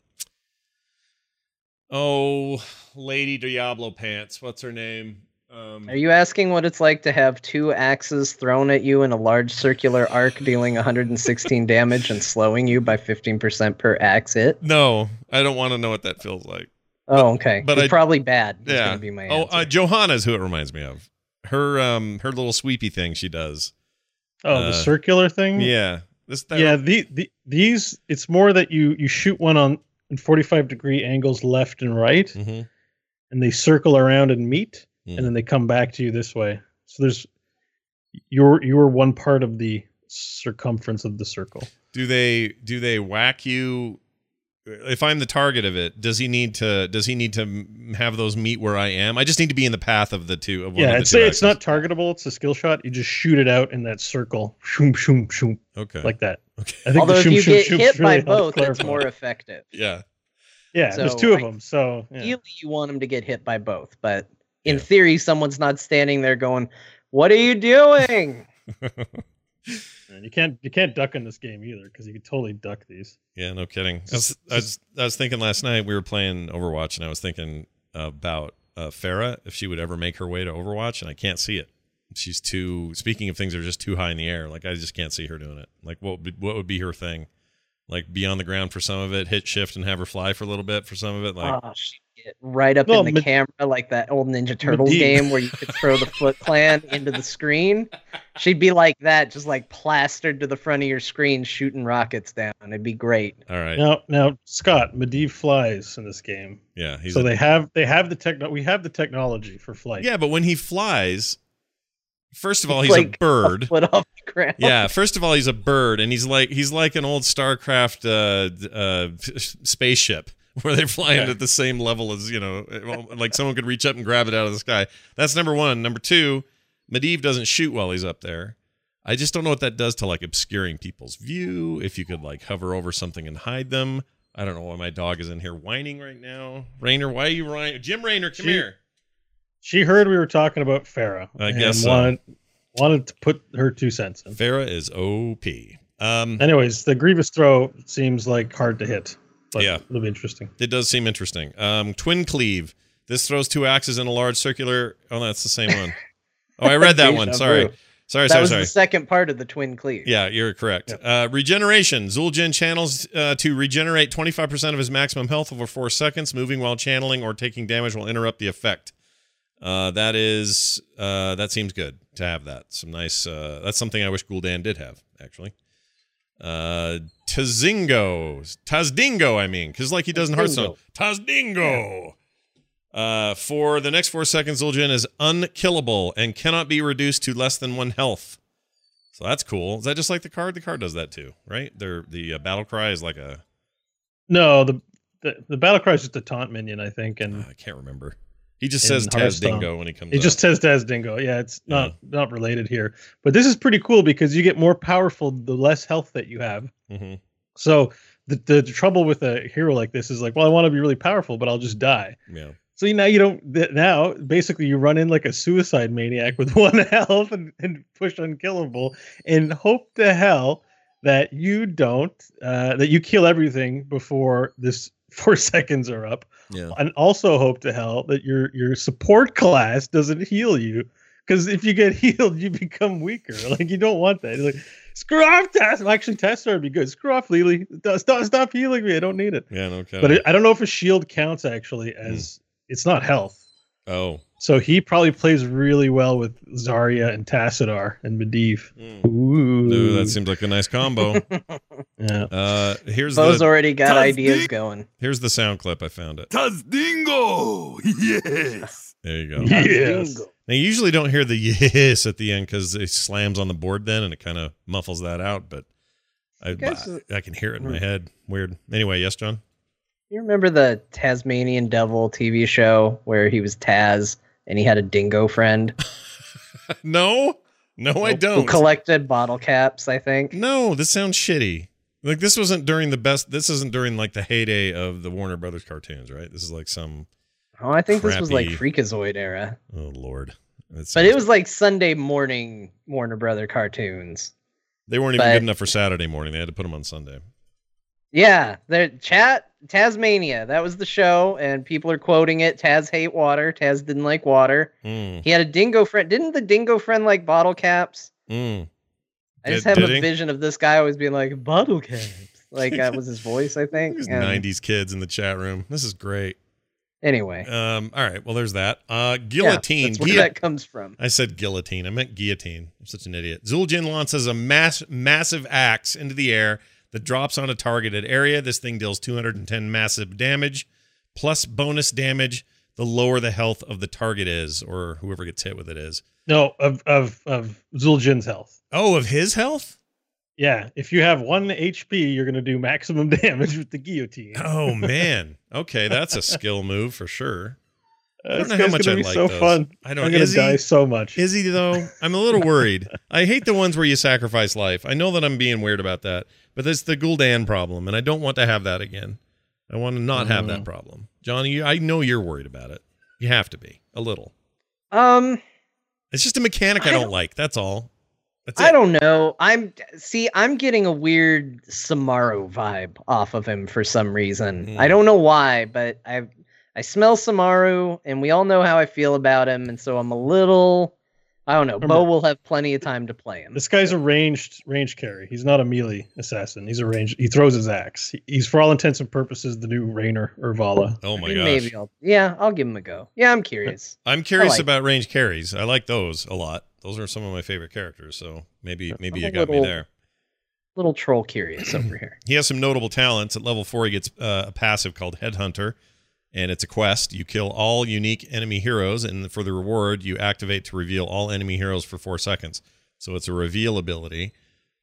Oh, Lady Diablo Pants. What's her name? Um, Are you asking what it's like to have two axes thrown at you in a large circular arc, dealing one hundred sixteen damage and slowing you by fifteen percent per axe hit? no, I don't want to know what that feels like. Oh, okay. but It's I- probably bad. Is Yeah. gonna be my Oh, answer. uh, Johanna is who it reminds me of. Her um her little sweepy thing she does. Oh, Uh, the circular thing? Yeah. This that, Yeah, the, the these it's more that you you shoot one on in forty-five degree angles left and right, Mhm. and they circle around and meet, Mm. and then they come back to you this way. So there's you're you're one part of the circumference of the circle. Do they do they whack you? If I'm the target of it, does he need to does he need to m- have those meet where I am? I just need to be in the path of the two. Of one Yeah, of the it's two it's not axes. targetable. It's a skill shot. You just shoot it out in that circle, shoom shoom shoom, Okay. like that. Okay. I think Although the if shoom you shoom get shoom hit really by helps both, it's clarify. more effective. Yeah. Yeah, there's So two of I- them. So yeah. Ideally, you want them to get hit by both, but in Yeah. theory, someone's not standing there going, "What are you doing?" And you can't you can't duck in this game either because you can totally duck these. Yeah, no kidding. I was, I was I was thinking last night we were playing Overwatch and I was thinking about uh, Farah if she would ever make her way to Overwatch and I can't see it. She's too. Speaking of things that are just too high in the air, like I just can't see her doing it. Like what would be, what would be her thing? Like be on the ground for some of it, hit shift and have her fly for a little bit for some of it. Like Oh, she'd it right up Well, in the Med- camera, like that old Ninja Turtles Medivh. game where you could throw the Foot Clan into the screen. She'd be like that, just like plastered to the front of your screen, shooting rockets down. It'd be great. All right. Now, now, Scott, Medivh flies in this game, Yeah. He's so a, they have they have the techno. We have the technology for flight. yeah, but when he flies, first of all, he's Like a bird. A foot off the ground. Yeah, first of all, he's a bird, and he's like he's like an old StarCraft uh, uh, spaceship where they fly Yeah. in at the same level as, you know, well, like someone could reach up and grab it out of the sky. That's number one. Number two, Medivh doesn't shoot while he's up there. I just don't know what that does to like obscuring people's view. If you could like hover over something and hide them. I don't know why my dog is in here whining right now. Rainer, why are you whining? Jim Rainer, come She- here. She heard we were talking about Farah. I and guess so. wanted, wanted to put her two cents in. Farah is O P. Um, Anyways, the Grievous throw seems like hard to hit. But Yeah. it'll be interesting. It does seem interesting. Um, Twin Cleave. This throws two axes in a large circular. Oh, that's the same one. Oh, I read that one. Deja Sorry. vu. Sorry, That sorry, was sorry. the second part of the twin cleave. Yeah, you're correct. Yep. Uh, regeneration. Zul'jin channels uh, to regenerate twenty-five percent of his maximum health over four seconds. Moving while channeling or taking damage will interrupt the effect. Uh, that is, uh, that seems good to have that. Some nice, uh, that's something I wish Gul'dan did have, actually. Uh, Tazingo. Tazdingo, I mean, because like he does in Hearthstone. Tazdingo. Uh, for the next four seconds, Zul'jin is unkillable and cannot be reduced to less than one health. So that's cool. Is that just like the card? The card does that too, right? They're, the uh, battle cry is like a... No, the the, the battle cry is just a taunt minion, I think, and Uh, I can't remember. He just In says Hearthstone. Tazdingo when he comes it up. just says Taz Dingo. Yeah, it's not not related here, but this is pretty cool because you get more powerful the less health that you have. Mhm. So the the trouble with a hero like this is like, well, I want to be really powerful, but I'll just die. Yeah. So now you don't. th- Now basically you run in like a suicide maniac with one health and, and push unkillable, and hope to hell that you don't uh, that you kill everything before this four seconds are up. Yeah. And also hope to hell that your your support class doesn't heal you, because if you get healed, you become weaker. Like you don't want that. You're like, screw off, Tess. Actually, Tessar would be good. Screw off, Lily. Stop, stop healing me. I don't need it. Yeah, no kidding. But it, I don't know if a shield counts actually as it's not health. oh. So he probably plays really well with Zarya and Tassadar and Medivh. Mm. Ooh, Ooh, that seems like a nice combo. yeah. Uh, here's Bo's the already got Tasdi- ideas going. here's the sound clip. I found it. Tazdingo! Yes! There you go. Yes. Now, you usually don't hear the yes at the end because it slams on the board then, and it kind of muffles that out. But I, guess- I, I can hear it in my head. Weird. Anyway, yes, John? You remember the Tasmanian Devil T V show where he was Taz and he had a dingo friend No, no, I who don't. collected bottle caps, I think? No, this sounds shitty. Like this wasn't during the best. This isn't during like the heyday of the Warner Brothers cartoons, right? This is like some. Oh, I think this was like Crappy- Freakazoid era. Oh Lord. That But sounds- it was like Sunday morning Warner Brother cartoons. They weren't even but- good enough for Saturday morning. They had to put them on Sunday. Yeah, the chat Tasmania. That was the show, and people are quoting it. Taz hate water. Taz didn't like water. Mm, He had a dingo friend. Didn't the dingo friend like bottle caps? mm. I just Did- have did a he? vision of this guy always being like bottle caps. Like that was his voice, I think. These And nineties kids in the chat room. This is great. Anyway, Um, all right. Well, there's that. Uh, yeah, guillotine. that's where Guillo- that comes from. I said guillotine. I meant guillotine. I'm such an idiot. Zul'jin launches a mass, massive axe into the air that drops on a targeted area. This thing deals two hundred ten massive damage, plus bonus damage the lower the health of the target is, or whoever gets hit with it is. No, of of of Zul'jin's health. Oh, of his health? Yeah, if you have one H P, you're going to do maximum damage with the guillotine. Oh, man. Okay, that's a skill move for sure. I Uh, don't it's know how gonna much I be like so those. fun. I don't I'm going is to he- die so much. Is he though? I'm a little worried. I hate the ones where you sacrifice life. I know that I'm being weird about that, but that's the Gul'dan problem, and I don't want to have that again. I want to not have that Mhm. problem. Johnny, you, I know you're worried about it. You have to be a little. Um, It's just a mechanic I, I don't, don't- like. That's all. That's I it. don't know. I'm see. I'm getting a weird Samaru vibe off of him for some reason. Mm. I don't know why, but I I smell Samaru, and we all know how I feel about him, and so I'm a little. I don't know. Bo Remember- will have plenty of time to play him. This guy's a ranged range carry. He's not a melee assassin. He's a range. He throws his axe. He- He's for all intents and purposes the new Rainer or Vala. Oh my Maybe gosh. Maybe I'll. Yeah, I'll give him a go. Yeah, I'm curious. I'm curious I like about range carries. I like those a lot. Those are some of my favorite characters. So maybe maybe I'm you a got me little- there. Little troll curious over here. He has some notable talents. At level four, he gets uh, a passive called Headhunter, and it's a quest. You kill all unique enemy heroes, and for the reward, you activate to reveal all enemy heroes for four seconds. So it's a reveal ability.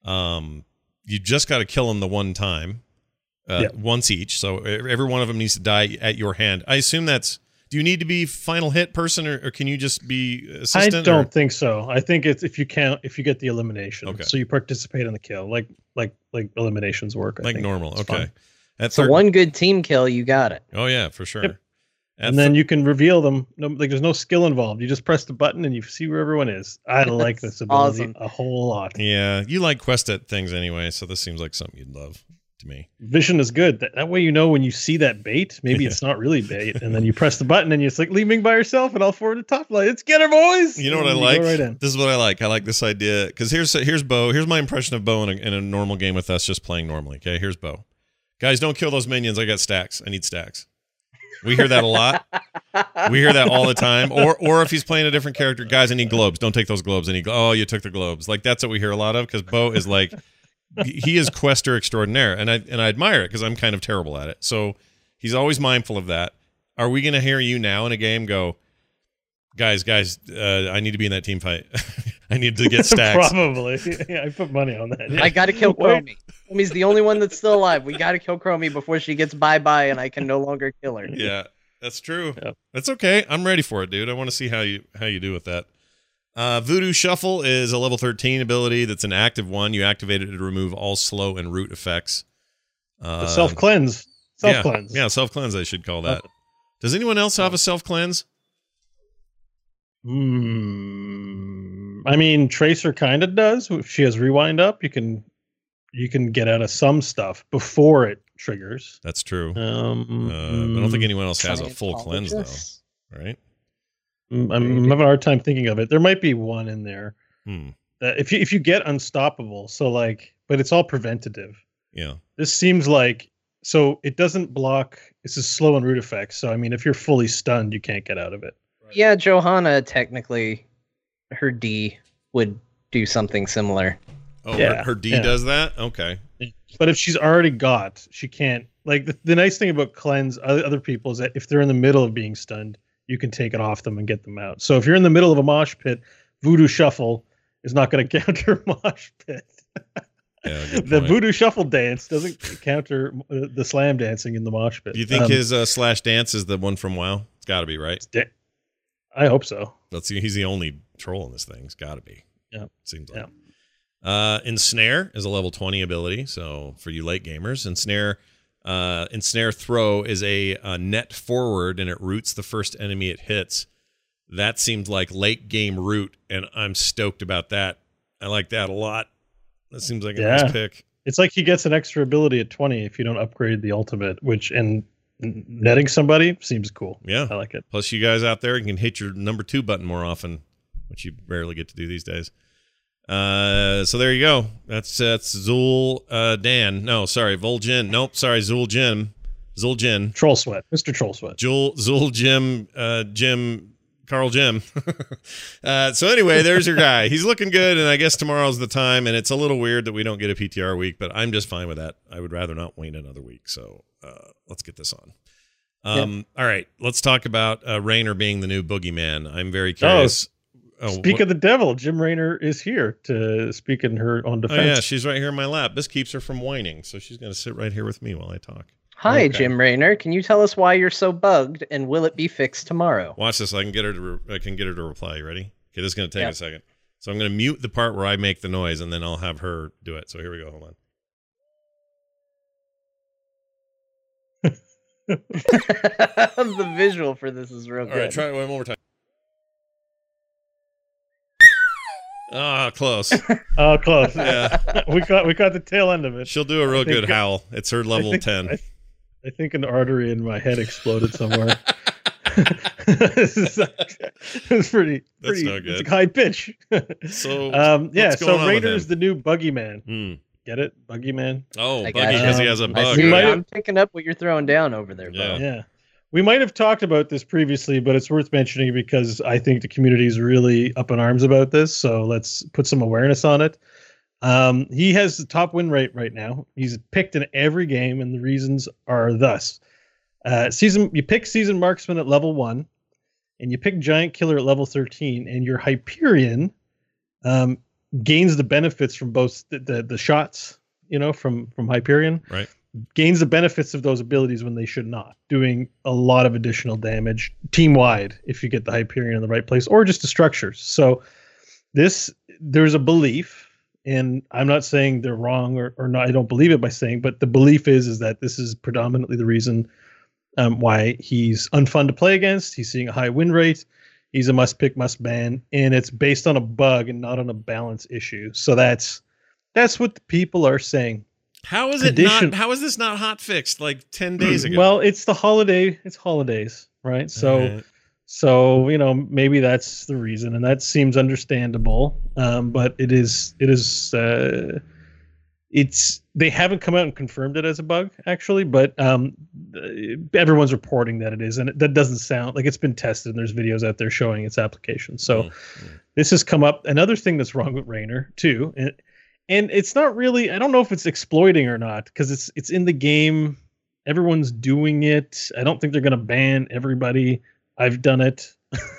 Um, you just got to kill them the one time, uh, Yeah. once each. So every one of them needs to die at your hand. I assume that's. Do you need to be final hit person, or, or can you just be I assistant? don't or- think so. I think it's if you count if you get the elimination. Okay. So you participate in the kill, like like like eliminations work. I like think. normal. It's Okay. fine. At So third- one good team kill, you got it. Oh yeah, for sure. Yep. At And then you can reveal them. No, like there's no skill involved. You just press the button and you see where everyone is. I like this ability awesome. a whole lot. yeah, you like quest at things anyway, so this seems like something you'd love to me. Vision is good. That, that way you know when you see that bait, maybe it's not really bait, and then you press the button and you're just like leaving by yourself, and I'll forward the top line. Let's get her, boys. You know what I And you like? go right in. This is what I like. I like this idea because here's here's Bo. Here's my impression of Bo in a, in a normal game with us, just playing normally. Okay, here's Bo. Guys, don't kill those minions. I got stacks. I need stacks. We hear that a lot. We hear that all the time. Or or if he's playing a different character, guys, I need globes. Don't take those globes. I need glo- oh, you took the globes. Like that's what we hear a lot of because Bo is like he is quester extraordinaire, and I and I admire it because I'm kind of terrible at it. So he's always mindful of that. Are we going to hear you now in a game go, guys, guys, uh, I need to be in that team fight. I need to get stacks. Probably. Yeah, I put money on that. Yeah. I gotta kill Wait. Chromie. Chromie's the only one that's still alive. We gotta kill Chromie before she gets bye bye and I can no longer kill her. Yeah, that's true. Yep. That's okay. I'm ready for it, dude. I want to see how you how you do with that. Uh, Voodoo Shuffle is a level thirteen ability that's an active one. You activate it to remove all slow and root effects. Uh, Self cleanse. Self cleanse. Yeah, yeah self cleanse. I should call that. Does anyone else have a self cleanse? Hmm. I mean, Tracer kind of does. If she has rewind up, you can you can get out of some stuff before it triggers. That's true. Um, Uh, I don't think anyone else has a full cleanse though, Scientologists. right? mm, I'm having a hard time thinking of it. There might be one in there. Hmm. That if you if you get unstoppable, so like, but it's all preventative. Yeah. This seems like so it doesn't block. This is slow and root effects. So I mean, if you're fully stunned, you can't get out of it. Yeah, Johanna technically her D would do something similar. Oh, Yeah, her, her D yeah. does that. Okay. But if she's already got, she can't. Like the, the nice thing about cleanse other, other people is that if they're in the middle of being stunned, you can take it off them and get them out. So if you're in the middle of a mosh pit, Voodoo Shuffle is not going to counter mosh pit. Yeah, good The point. Voodoo Shuffle dance doesn't counter uh, the slam dancing in the mosh pit. Do you think Um, his uh, slash dance is the one from WoW? It's got to be, right? I hope so. Let's see. He's the only troll in this thing. It's got to be. Yeah. Seems like. Uh, Ensnare is a level twenty ability. So for you late gamers, Ensnare, uh, Ensnare Throw is a, a net forward and it roots the first enemy it hits. That seems like late game root, and I'm stoked about that. I like that a lot. That seems like a Yeah. nice pick. It's like he gets an extra ability at twenty if you don't upgrade the ultimate, which and netting somebody seems cool. Yeah. I like it. Plus, you guys out there can hit your number two button more often, which you rarely get to do these days. Uh, so there you go. That's that's Zul uh, Dan. No, sorry, Vol'jin. Nope, sorry, Zul Jim. Zul Jin. Troll Sweat, Mister Troll Sweat. Jul Zul Jim. Uh, Jim. Carl Jim. uh, so anyway, there's your guy. He's looking good, and I guess tomorrow's the time. And it's a little weird that we don't get a P T R week, but I'm just fine with that. I would rather not wait another week. So uh, let's get this on. Um, All right, let's talk about uh, Raynor being the new boogeyman. I'm very curious. Oh, Speak wh- of the devil, Jim Raynor is here to speak in her own Oh defense. yeah, she's right here in my lap. This keeps her from whining, so she's going to sit right here with me while I talk. Hi, Okay. Jim Raynor. Can you tell us why you're so bugged, and will it be fixed tomorrow? Watch this. I can get her to. Re- I can get her to reply. You ready? Okay, this is going to take Yeah. a second. So I'm going to mute the part where I make the noise, and then I'll have her do it. So here we go. Hold on. The visual for this is real All good. right, try it one more time. Ah, close. Oh, close. Yeah. we got we got the tail end of it. She'll do a real I think- good howl. It's her level I think- ten. I, I think an artery in my head exploded somewhere. it's pretty, That's pretty no good. It's a high pitch. So, um, yeah, what's going so on with Rainer's him? the new Buggy Man. Hmm. Get it? Buggy Man. Oh, I Buggy, gotcha. because he has a Um, I bug. see. We might right? have- I'm picking up what you're throwing down over there, bro. Yeah. Yeah. We might have talked about this previously, but it's worth mentioning because I think the community is really up in arms about this. So let's put some awareness on it. Um, he has the top win rate right now. He's picked in every game, and the reasons are thus. Uh, season you pick Seasoned Marksman at level one, and you pick Giant Killer at level thirteen, and your Hyperion um, gains the benefits from both the, the, the shots, you know, from, from Hyperion. Right. Gains the benefits of those abilities when they should not, doing a lot of additional damage team wide if you get the Hyperion in the right place, or just the structures. So this, there's a belief, and I'm not saying they're wrong or, or not. I don't believe it by saying, but the belief is is that this is predominantly the reason um, why he's unfun to play against. He's seeing a high win rate. He's a must pick, must ban, and it's based on a bug and not on a balance issue. So that's that's what the people are saying. How is it Addition- not? How is this not hot fixed like ten days ago? Well, it's the holiday. It's holidays, right? So, Alright. so you know, maybe that's the reason, and that seems understandable. Um, but it is, it is, uh, it's. They haven't come out and confirmed it as a bug, actually, but um, everyone's reporting that it is, and it, that doesn't sound like it's been tested. And there's videos out there showing its application. So, Mm, mm. this has come up. Another thing that's wrong with Rainer too, and and it's not really. I don't know if it's exploiting or not because it's it's in the game. Everyone's doing it. I don't think they're going to ban everybody. I've done it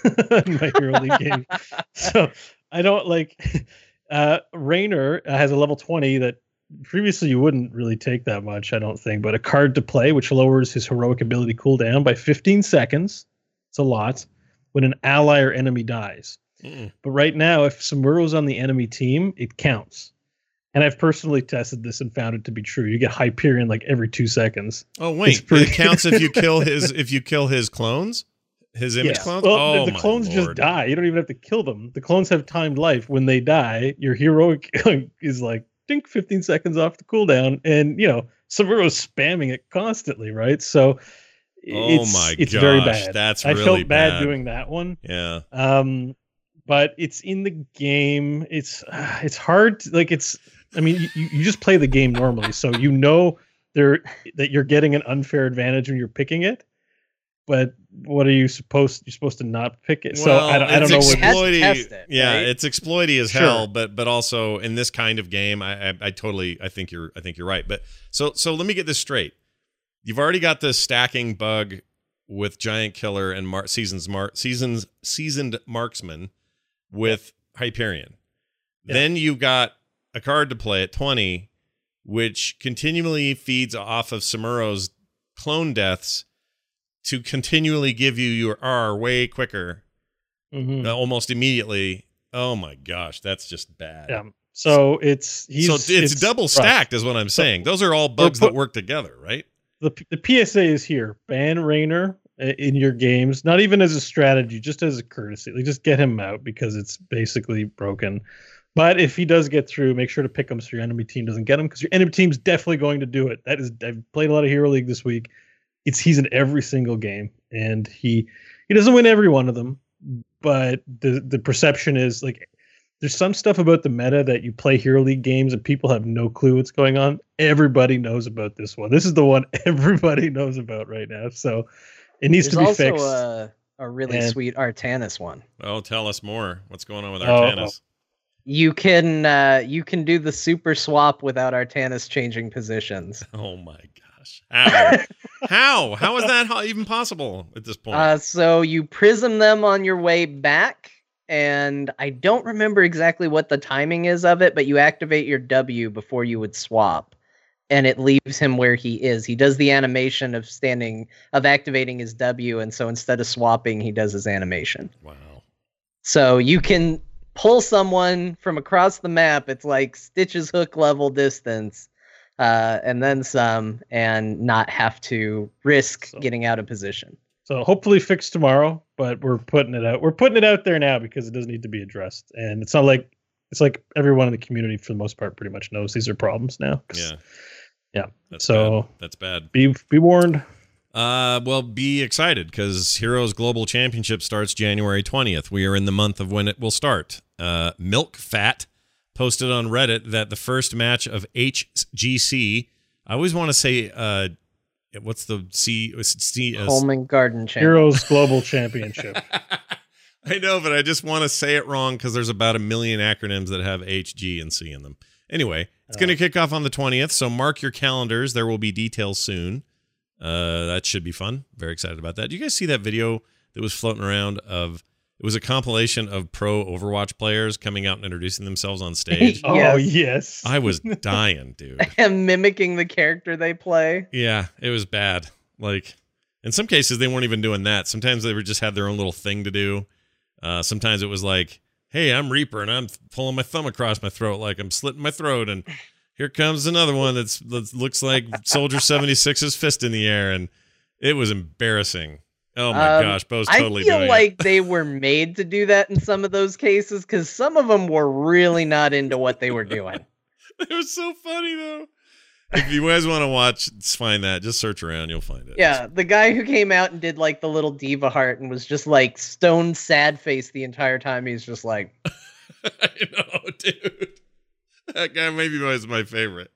in my Hero League game, so I don't like. Uh, Rainer has a level twenty that previously you wouldn't really take that much, I don't think. But a card to play, which lowers his heroic ability cooldown by fifteen seconds. It's a lot when an ally or enemy dies. Mm. But right now, if Samuro's on the enemy team, it counts. And I've personally tested this and found it to be true. You get Hyperion like every two seconds. Oh wait, pretty- it counts if you kill his if you kill his clones, his image Yeah. clones. Well, oh the, the my clones Lord. just die. You don't even have to kill them. The clones have timed life. When they die, your heroic is like dink fifteen seconds off the cooldown, and you know Samuro's spamming it constantly, right? So Oh it's, my it's gosh, very bad. that's I really felt bad, bad. doing that one. Yeah. Um, but it's in the game. It's uh, it's hard. To, like it's. I mean, you, you just play the game normally, so you know there that you're getting an unfair advantage when you're picking it. But what are you supposed? You're supposed to not pick it. So I don't, I don't it's know what. Has to exploity- test it, yeah, right? it's exploity as Sure. hell, but but also in this kind of game, I, I I totally I think you're I think you're right. But so so let me get this straight. You've already got the stacking bug with Giant Killer and Mar- seasons Mar- seasons seasoned marksman with Hyperion. Yeah. Then you've got a card to play at twenty, which continually feeds off of Samuro's clone deaths to continually give you your R way quicker, Mhm. uh, almost immediately. Oh my gosh, that's just bad. Yeah. So it's he's so it's, double rough. stacked, is what I'm saying. Those are all bugs that put- work together, right? The the P S A is here. Ban Rainer uh, in your games, not even as a strategy, just as a courtesy. Like just get him out because it's basically broken. But if he does get through, make sure to pick him so your enemy team doesn't get him because your enemy team's definitely going to do it. That is, I've played a lot of Hero League this week. It's he's in every single game, and he he doesn't win every one of them. But the the perception is like there's some stuff about the meta that you play Hero League games and people have no clue what's going on. Everybody knows about this one. This is the one everybody knows about right now. So it needs There's to be also fixed. a, a really And- sweet Artanis one. Oh, tell us more. What's going on with Oh, Artanis? You can uh, you can do the super swap without Artanis changing positions. Oh my gosh. How? How? How is that ho- even possible at this point? Uh, so you prism them on your way back, and I don't remember exactly what the timing is of it, but you activate your W before you would swap, and it leaves him where he is. He does the animation of standing, of activating his W, and so instead of swapping, he does his animation. Wow. So you can pull someone from across the map. It's like Stitch's hook level distance, uh, and then some, and not have to risk So- getting out of position. So hopefully fixed tomorrow, but we're putting it out. We're putting it out there now because it does need to be addressed. And it's not like it's like everyone in the community for the most part pretty much knows these are problems now. 'Cause- Yeah. Yeah. That's So- bad. That's bad. Be be warned. Uh, well, be excited because Heroes Global Championship starts January twentieth. We are in the month of when it will start. Uh, Milk Fat posted on Reddit that the first match of H G C, I always want to say, uh, what's the C? C uh, Coleman Garden Championship. Heroes Global Championship. I know, but I just want to say it wrong because there's about a million acronyms that have H, G, and C in them. Anyway, it's oh. going to kick off on the twentieth, so mark your calendars. There will be details soon. Uh, that should be fun. Very excited about that. Did you guys see that video that was floating around of, it was a compilation of pro Overwatch players coming out and introducing themselves on stage? Oh, yes. I was dying, dude. And mimicking the character they play. Yeah, it was bad. Like, in some cases, they weren't even doing that. Sometimes they were just had their own little thing to do. Uh, sometimes it was like, hey, I'm Reaper, and I'm pulling my thumb across my throat like I'm slitting my throat, and here comes another one that's that looks like Soldier seventy-six's fist in the air, and it was embarrassing. Oh my um, gosh, Bo's totally doing it. I feel like they were made to do that in some of those cases because some of them were really not into what they were doing. It was so funny though. If you guys want to watch, find that. Just search around, you'll find it. Yeah, the guy who came out and did like the little diva heart and was just like stone sad face the entire time. He's just like, I know, dude. That guy maybe was my favorite.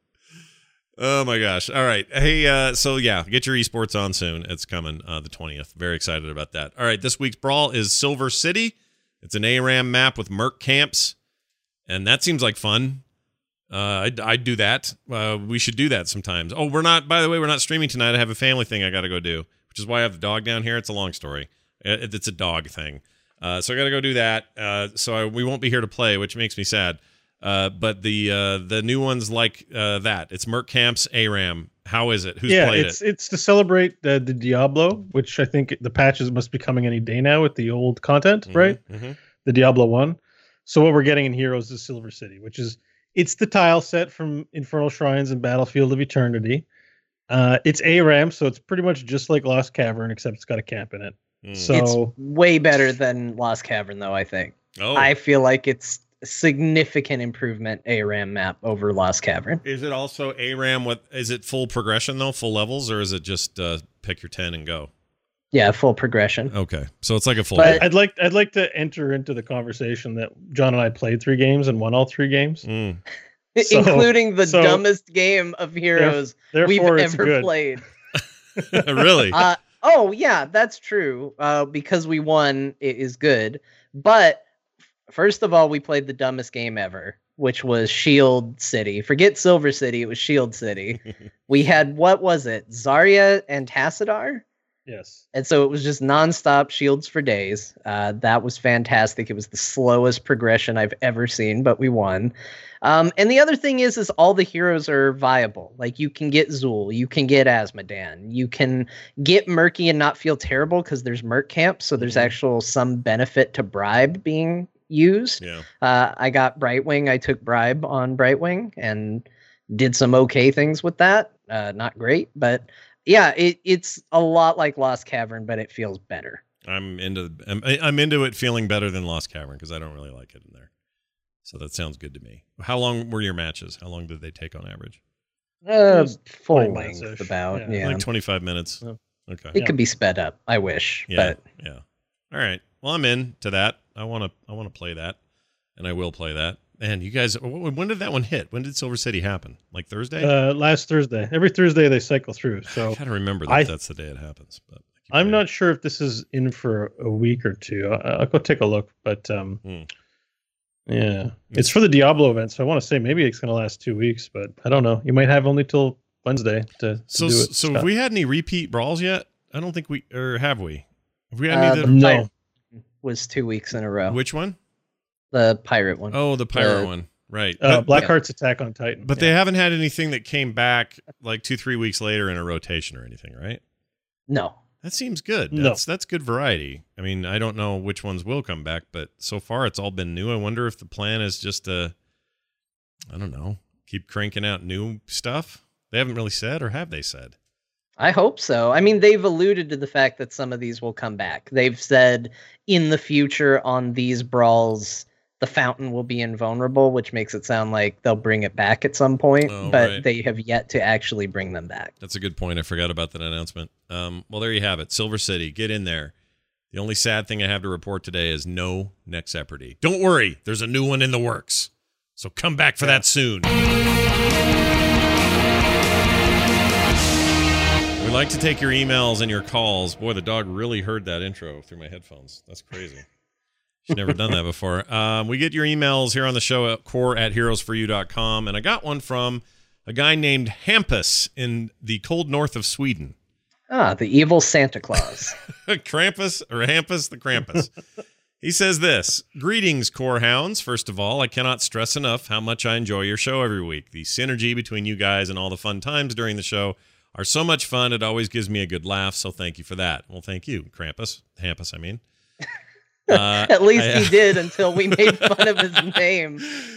Oh my gosh. All right. Hey, uh, so yeah, get your esports on soon. It's coming uh, the twentieth. Very excited about that. All right. This week's brawl is Silver City. It's an A RAM map with merc camps. And that seems like fun. Uh, I'd, I'd do that. Uh, we should do that sometimes. Oh, we're not, by the way, we're not streaming tonight. I have a family thing I got to go do, which is why I have the dog down here. It's a long story. It, it's a dog thing. Uh, so I got to go do that. Uh, so I, we won't be here to play, which makes me sad. Uh, but the uh, the new ones like uh, that. It's Merc Camps A RAM. How is it? Who's yeah, played it's, it? It's to celebrate the, the Diablo, which I think the patches must be coming any day now with the old content, mm-hmm, right? Mm-hmm. The Diablo one. So what we're getting in Heroes is Silver City, which is, it's the tile set from Infernal Shrines and Battlefield of Eternity. Uh, it's A RAM, so it's pretty much just like Lost Cavern, except it's got a camp in it. Mm. So it's way better than Lost Cavern, though, I think. Oh. I feel like it's significant improvement A RAM map over Lost Cavern. Is it also A RAM with, is it full progression though, full levels, or is it just uh, pick your ten and go? Yeah, full progression. Okay, so it's like a full. But I'd like I'd like to enter into the conversation that John and I played three games and won all three games, mm. so, including the so dumbest game of Heroes we've ever good. played. Really? Uh, oh yeah, that's true. Uh, because we won, it is good, but. First of all, we played the dumbest game ever, which was Shield City. Forget Silver City, it was Shield City. We had, what was it? Zarya and Tassadar? Yes. And so it was just nonstop shields for days. Uh, that was fantastic. It was the slowest progression I've ever seen, but we won. Um, and the other thing is, is all the heroes are viable. Like you can get Zul, you can get Asmodan, you can get Murky and not feel terrible because there's Merc camps. So there's actual some benefit to bribe being used. Yeah. Uh, I got Brightwing. I took bribe on Brightwing and did some okay things with that. Uh, not great, but yeah, it, it's a lot like Lost Cavern, but it feels better. I'm into I'm, I'm into it feeling better than Lost Cavern because I don't really like it in there. So that sounds good to me. How long were your matches? How long did they take on average? Uh, full length, about yeah. yeah, like twenty-five minutes. Yeah. Okay, it yeah. could be sped up. I wish, yeah, but yeah. All right. Well, I'm into that. I want to. I want to play that, and I will play that. And you guys, when did that one hit? When did Silver City happen? Like Thursday? Uh, last Thursday. Every Thursday they cycle through. So I gotta remember that I, that's the day it happens. But I'm not sure if this is in for a week or two. I'll, I'll go take a look. But um, hmm. yeah, it's for the Diablo event, so I want to say maybe it's going to last two weeks, but I don't know. You might have only till Wednesday to, to so, do it. So, Scott. have we had any repeat brawls yet? I don't think we, or have we? Have we had uh, any? That, no. Was two weeks in a row. Which one? The pirate one. Oh, the pirate uh, one. Right. Uh, but, Blackheart's Attack on Titan. But yeah. they haven't had anything that came back like two, three weeks later in a rotation or anything, right? No. That seems good. No. That's that's good variety. I mean, I don't know which ones will come back, but so far it's all been new. I wonder if the plan is just to, I don't know, keep cranking out new stuff. They haven't really said, or have they said? I hope so. I mean, they've alluded to the fact that some of these will come back. They've said in the future on these brawls, the fountain will be invulnerable, which makes it sound like they'll bring it back at some point, oh, but right. they have yet to actually bring them back. That's a good point. I forgot about that announcement. Um, well, there you have it. Silver City, get in there. The only sad thing I have to report today is no Nexepardy. Don't worry, there's a new one in the works. So come back for yeah. that soon. We'd like to take your emails and your calls. Boy, the dog really heard that intro through my headphones. That's crazy. She's never done that before. Um, we get your emails here on the show at core at heroes for you dot com. And I got one from a guy named Hampus in the cold north of Sweden. Ah, the evil Santa Claus. Krampus, or Hampus the Krampus. He says this: Greetings, Core Hounds. First of all, I cannot stress enough how much I enjoy your show every week. The synergy between you guys and all the fun times during the show are so much fun. It always gives me a good laugh, so thank you for that. Well, thank you, Krampus. Hampus, I mean. Uh, At least I, he did until we made fun of his name.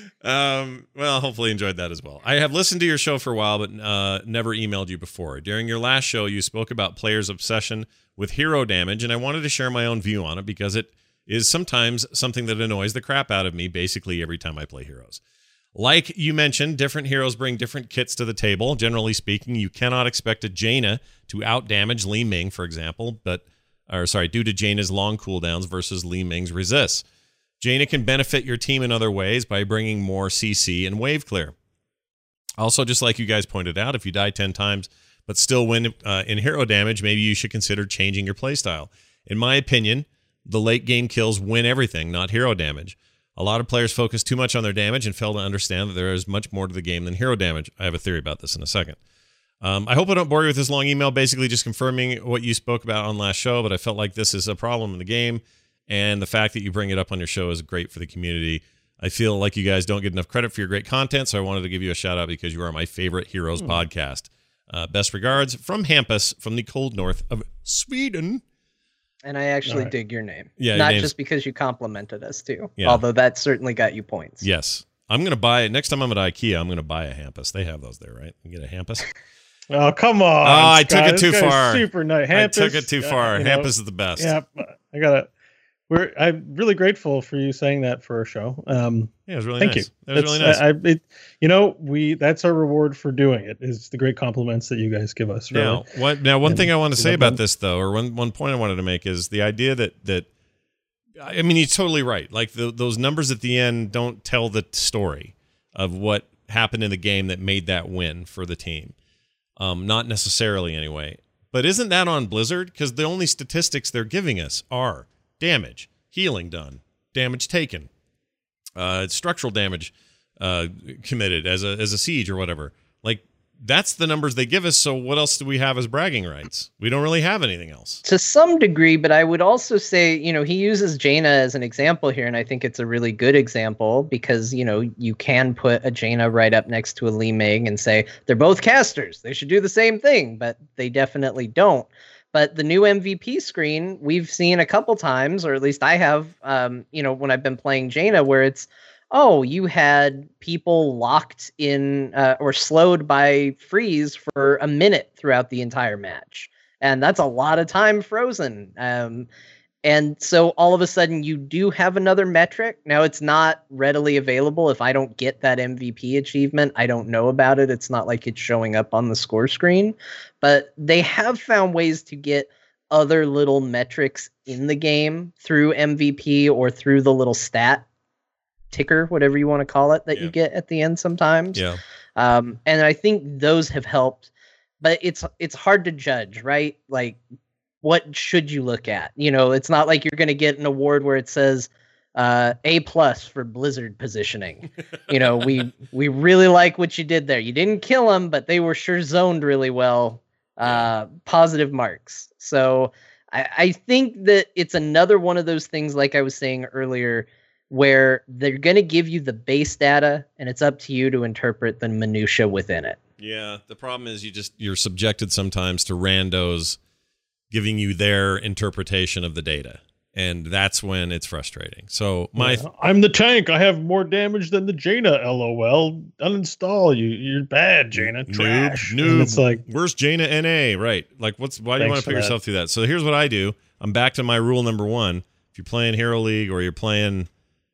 Um, well, hopefully enjoyed that as well. I have listened to your show for a while, but uh, never emailed you before. During your last show, you spoke about players' obsession with hero damage, and I wanted to share my own view on it because it is sometimes something that annoys the crap out of me basically every time I play heroes. Like you mentioned, different heroes bring different kits to the table. Generally speaking, you cannot expect a Jaina to out-damage Li Ming, for example, but or sorry, due to Jaina's long cooldowns versus Li Ming's resists. Jaina can benefit your team in other ways by bringing more C C and wave clear. Also, just like you guys pointed out, if you die ten times but still win uh, in hero damage, maybe you should consider changing your playstyle. In my opinion, the late game kills win everything, not hero damage. A lot of players focus too much on their damage and fail to understand that there is much more to the game than hero damage. I have a theory about this in a second. Um, I hope I don't bore you with this long email, basically just confirming what you spoke about on last show, but I felt like this is a problem in the game, and the fact that you bring it up on your show is great for the community. I feel like you guys don't get enough credit for your great content, so I wanted to give you a shout-out because you are my favorite Heroes mm. podcast. Uh, best regards from Hampus from the cold north of Sweden. And I actually right. dig your name. Yeah, Not your just because you complimented us, too. Yeah. Although that certainly got you points. Yes. I'm going to buy it. Next time I'm at IKEA, I'm going to buy a Hampus. They have those there, right? You get a Hampus? Oh, come on. Oh, I Scott. took it too This guy's far. Super nice. Hampus, I took it too far. Uh, Hampus know, is the best. Yeah, I got to. We're. I'm really grateful for you saying that for our show. Um, yeah, it was really thank nice. you. It was really nice. I, I, it, you know, we. That's our reward for doing it. Is the great compliments that you guys give us. Really. Now, what, now, one and thing I want to say about them. this, though, or one one point I wanted to make is the idea that that. I mean, he's totally right. Like the, those numbers at the end don't tell the story of what happened in the game that made that win for the team. Um, not necessarily, anyway. But isn't that on Blizzard? Because the only statistics they're giving us are damage, healing done, damage taken, uh, structural damage uh, committed as a as a siege or whatever. Like, that's the numbers they give us. So what else do we have as bragging rights? We don't really have anything else. To some degree, but I would also say, you know, he uses Jaina as an example here, and I think it's a really good example because, you know, you can put a Jaina right up next to a Li Ming and say, they're both casters. They should do the same thing, but they definitely don't. But the new M V P screen, we've seen a couple times, or at least I have, um, you know, when I've been playing Jaina, where it's, oh, you had people locked in uh, or slowed by freeze for a minute throughout the entire match. And that's a lot of time frozen. Um, and so all of a sudden you do have another metric. Now it's not readily available. If I don't get that M V P achievement, I don't know about it. It's not like it's showing up on the score screen. But they have found ways to get other little metrics in the game through M V P or through the little stat ticker, whatever you want to call it, that yeah. you get at the end sometimes. Yeah. Um, and I think those have helped, but it's it's hard to judge, right? Like, what should you look at? You know, it's not like you're going to get an award where it says uh, A plus for Blizzard positioning. You know, we we really like what you did there. You didn't kill them, but they were sure zoned really well. Uh, positive marks. So I, I think that it's another one of those things, like I was saying earlier, where they're going to give you the base data and it's up to you to interpret the minutia within it. Yeah. The problem is you just, you're subjected sometimes to randos giving you their interpretation of the data. And that's when it's frustrating. So my, yeah, I'm the tank. I have more damage than the Jaina. LOL. Uninstall you. You're bad, Jaina. Trash. Noob. noob. It's like, where's Jaina N A? Right. Like, what's, why do you want to put yourself through that? So here's what I do. I'm back to my rule number one. If you're playing Hero League or you're playing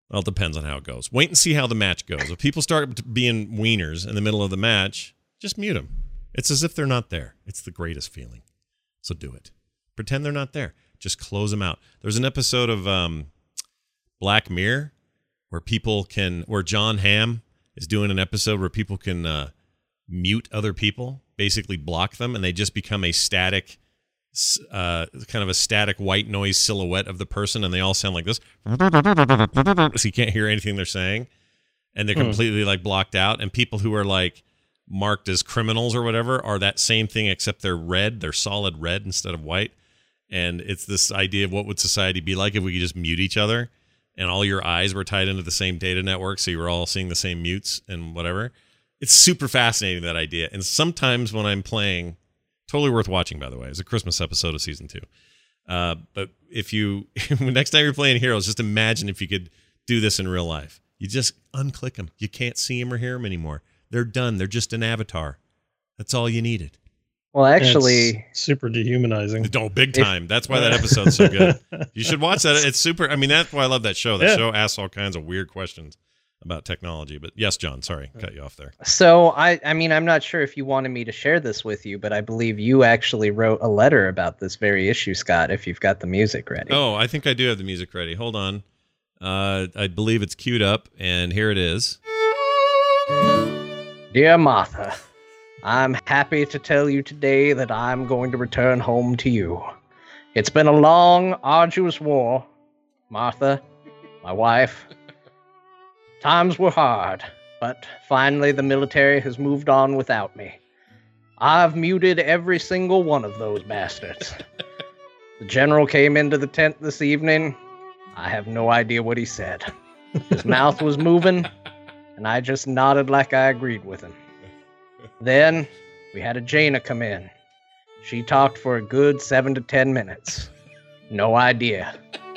Well, it depends on how it goes. Wait and see how the match goes. If people start being wieners in the middle of the match, just mute them. It's as if they're not there. It's the greatest feeling. So do it. Pretend they're not there. Just close them out. There's an episode of um, Black Mirror where people can, where John Hamm is doing an episode where people can uh, mute other people, basically block them, and they just become a static, uh, kind of a static white noise silhouette of the person, and they all sound like this. So you can't hear anything they're saying, and they're completely like blocked out. And people who are like marked as criminals or whatever are that same thing, except they're red. They're solid red instead of white. And it's this idea of what would society be like if we could just mute each other and all your eyes were tied into the same data network, so you were all seeing the same mutes and whatever. It's super fascinating, that idea. And sometimes when I'm playing, totally worth watching, by the way. It's a Christmas episode of season two. Uh, but if you, next time you're playing Heroes, just imagine if you could do this in real life. You just unclick them. You can't see them or hear them anymore. They're done. They're just an avatar. That's all you needed. Well, actually, it's super dehumanizing. Oh, big time. If, that's why that episode's so good. You should watch that. It's super. I mean, that's why I love that show. That yeah. show asks all kinds of weird questions about technology. But yes, John, sorry, cut you off there. So, I, I mean, I'm not sure if you wanted me to share this with you, but I believe you actually wrote a letter about this very issue, Scott, if you've got the music ready. Oh, I think I do have the music ready. Hold on. Uh, I believe it's queued up, and here it is. Dear Martha, I'm happy to tell you today that I'm going to return home to you. It's been a long, arduous war, Martha, my wife. Times were hard, but finally the military has moved on without me. I've muted every single one of those bastards. The general came into the tent this evening. I have no idea what he said. His mouth was moving, and I just nodded like I agreed with him. Then we had a Jaina come in. She talked for a good seven to ten minutes. No idea.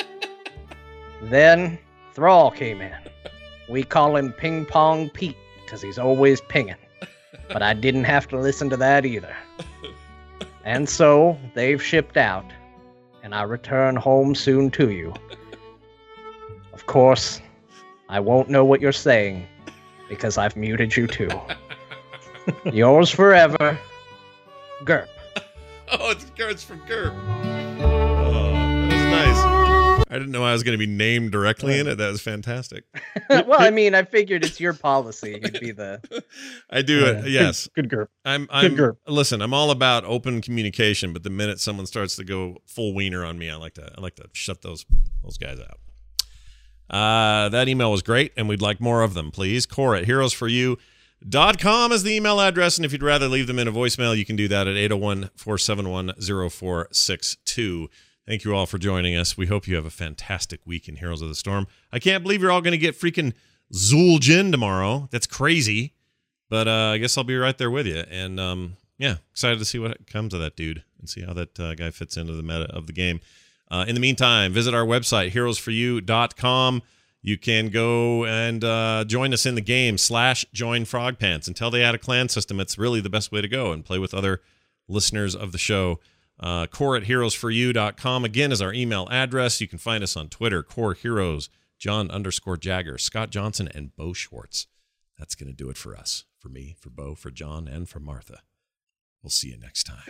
Then Thrall came in. We call him Ping Pong Pete because he's always pinging. But I didn't have to listen to that either. And so they've shipped out, and I return home soon to you. Of course, I won't know what you're saying because I've muted you too. Yours forever, Gerp. Oh, it's, it's from Gerp. Oh, that was nice. I didn't know I was going to be named directly in it. That was fantastic. Well, I mean, I figured it's your policy. You'd be the. I do it. Uh, yes. Good, good Gerp. I'm. I'm. Good Gerp. Listen, I'm all about open communication, but the minute someone starts to go full wiener on me, I like to. I like to shut those those guys out. Uh, that email was great, and we'd like more of them, please. Core at heroes for you dot com is the email address, and if you'd rather leave them in a voicemail, you can do that at eight oh one, four seven one, oh four six two. Thank you all for joining us. We hope you have a fantastic week in Heroes of the Storm. I can't believe you're all going to get freaking Zul'jin tomorrow. That's crazy, but uh, I guess I'll be right there with you, and um, yeah, excited to see what comes of that dude and see how that uh, guy fits into the meta of the game. Uh, in the meantime, visit our website, heroes for you dot com. You can go and uh, join us in the game, slash join Frog Pants. Until they add a clan system, it's really the best way to go and play with other listeners of the show. Uh, core at heroes for you dot com, again, is our email address. You can find us on Twitter, Core Heroes, John underscore Jagger, Scott Johnson, and Bo Schwartz. That's going to do it for us, for me, for Bo, for John, and for Martha. We'll see you next time.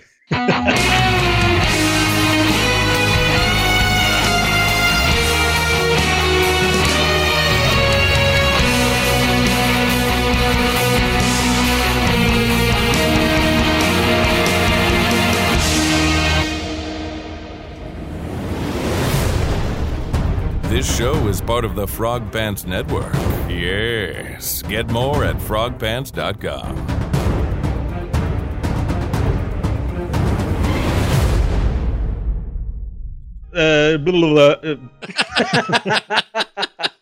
This show is part of the Frog Pants Network. Yes. Get more at frog pants dot com. Uh, blah, blah, blah.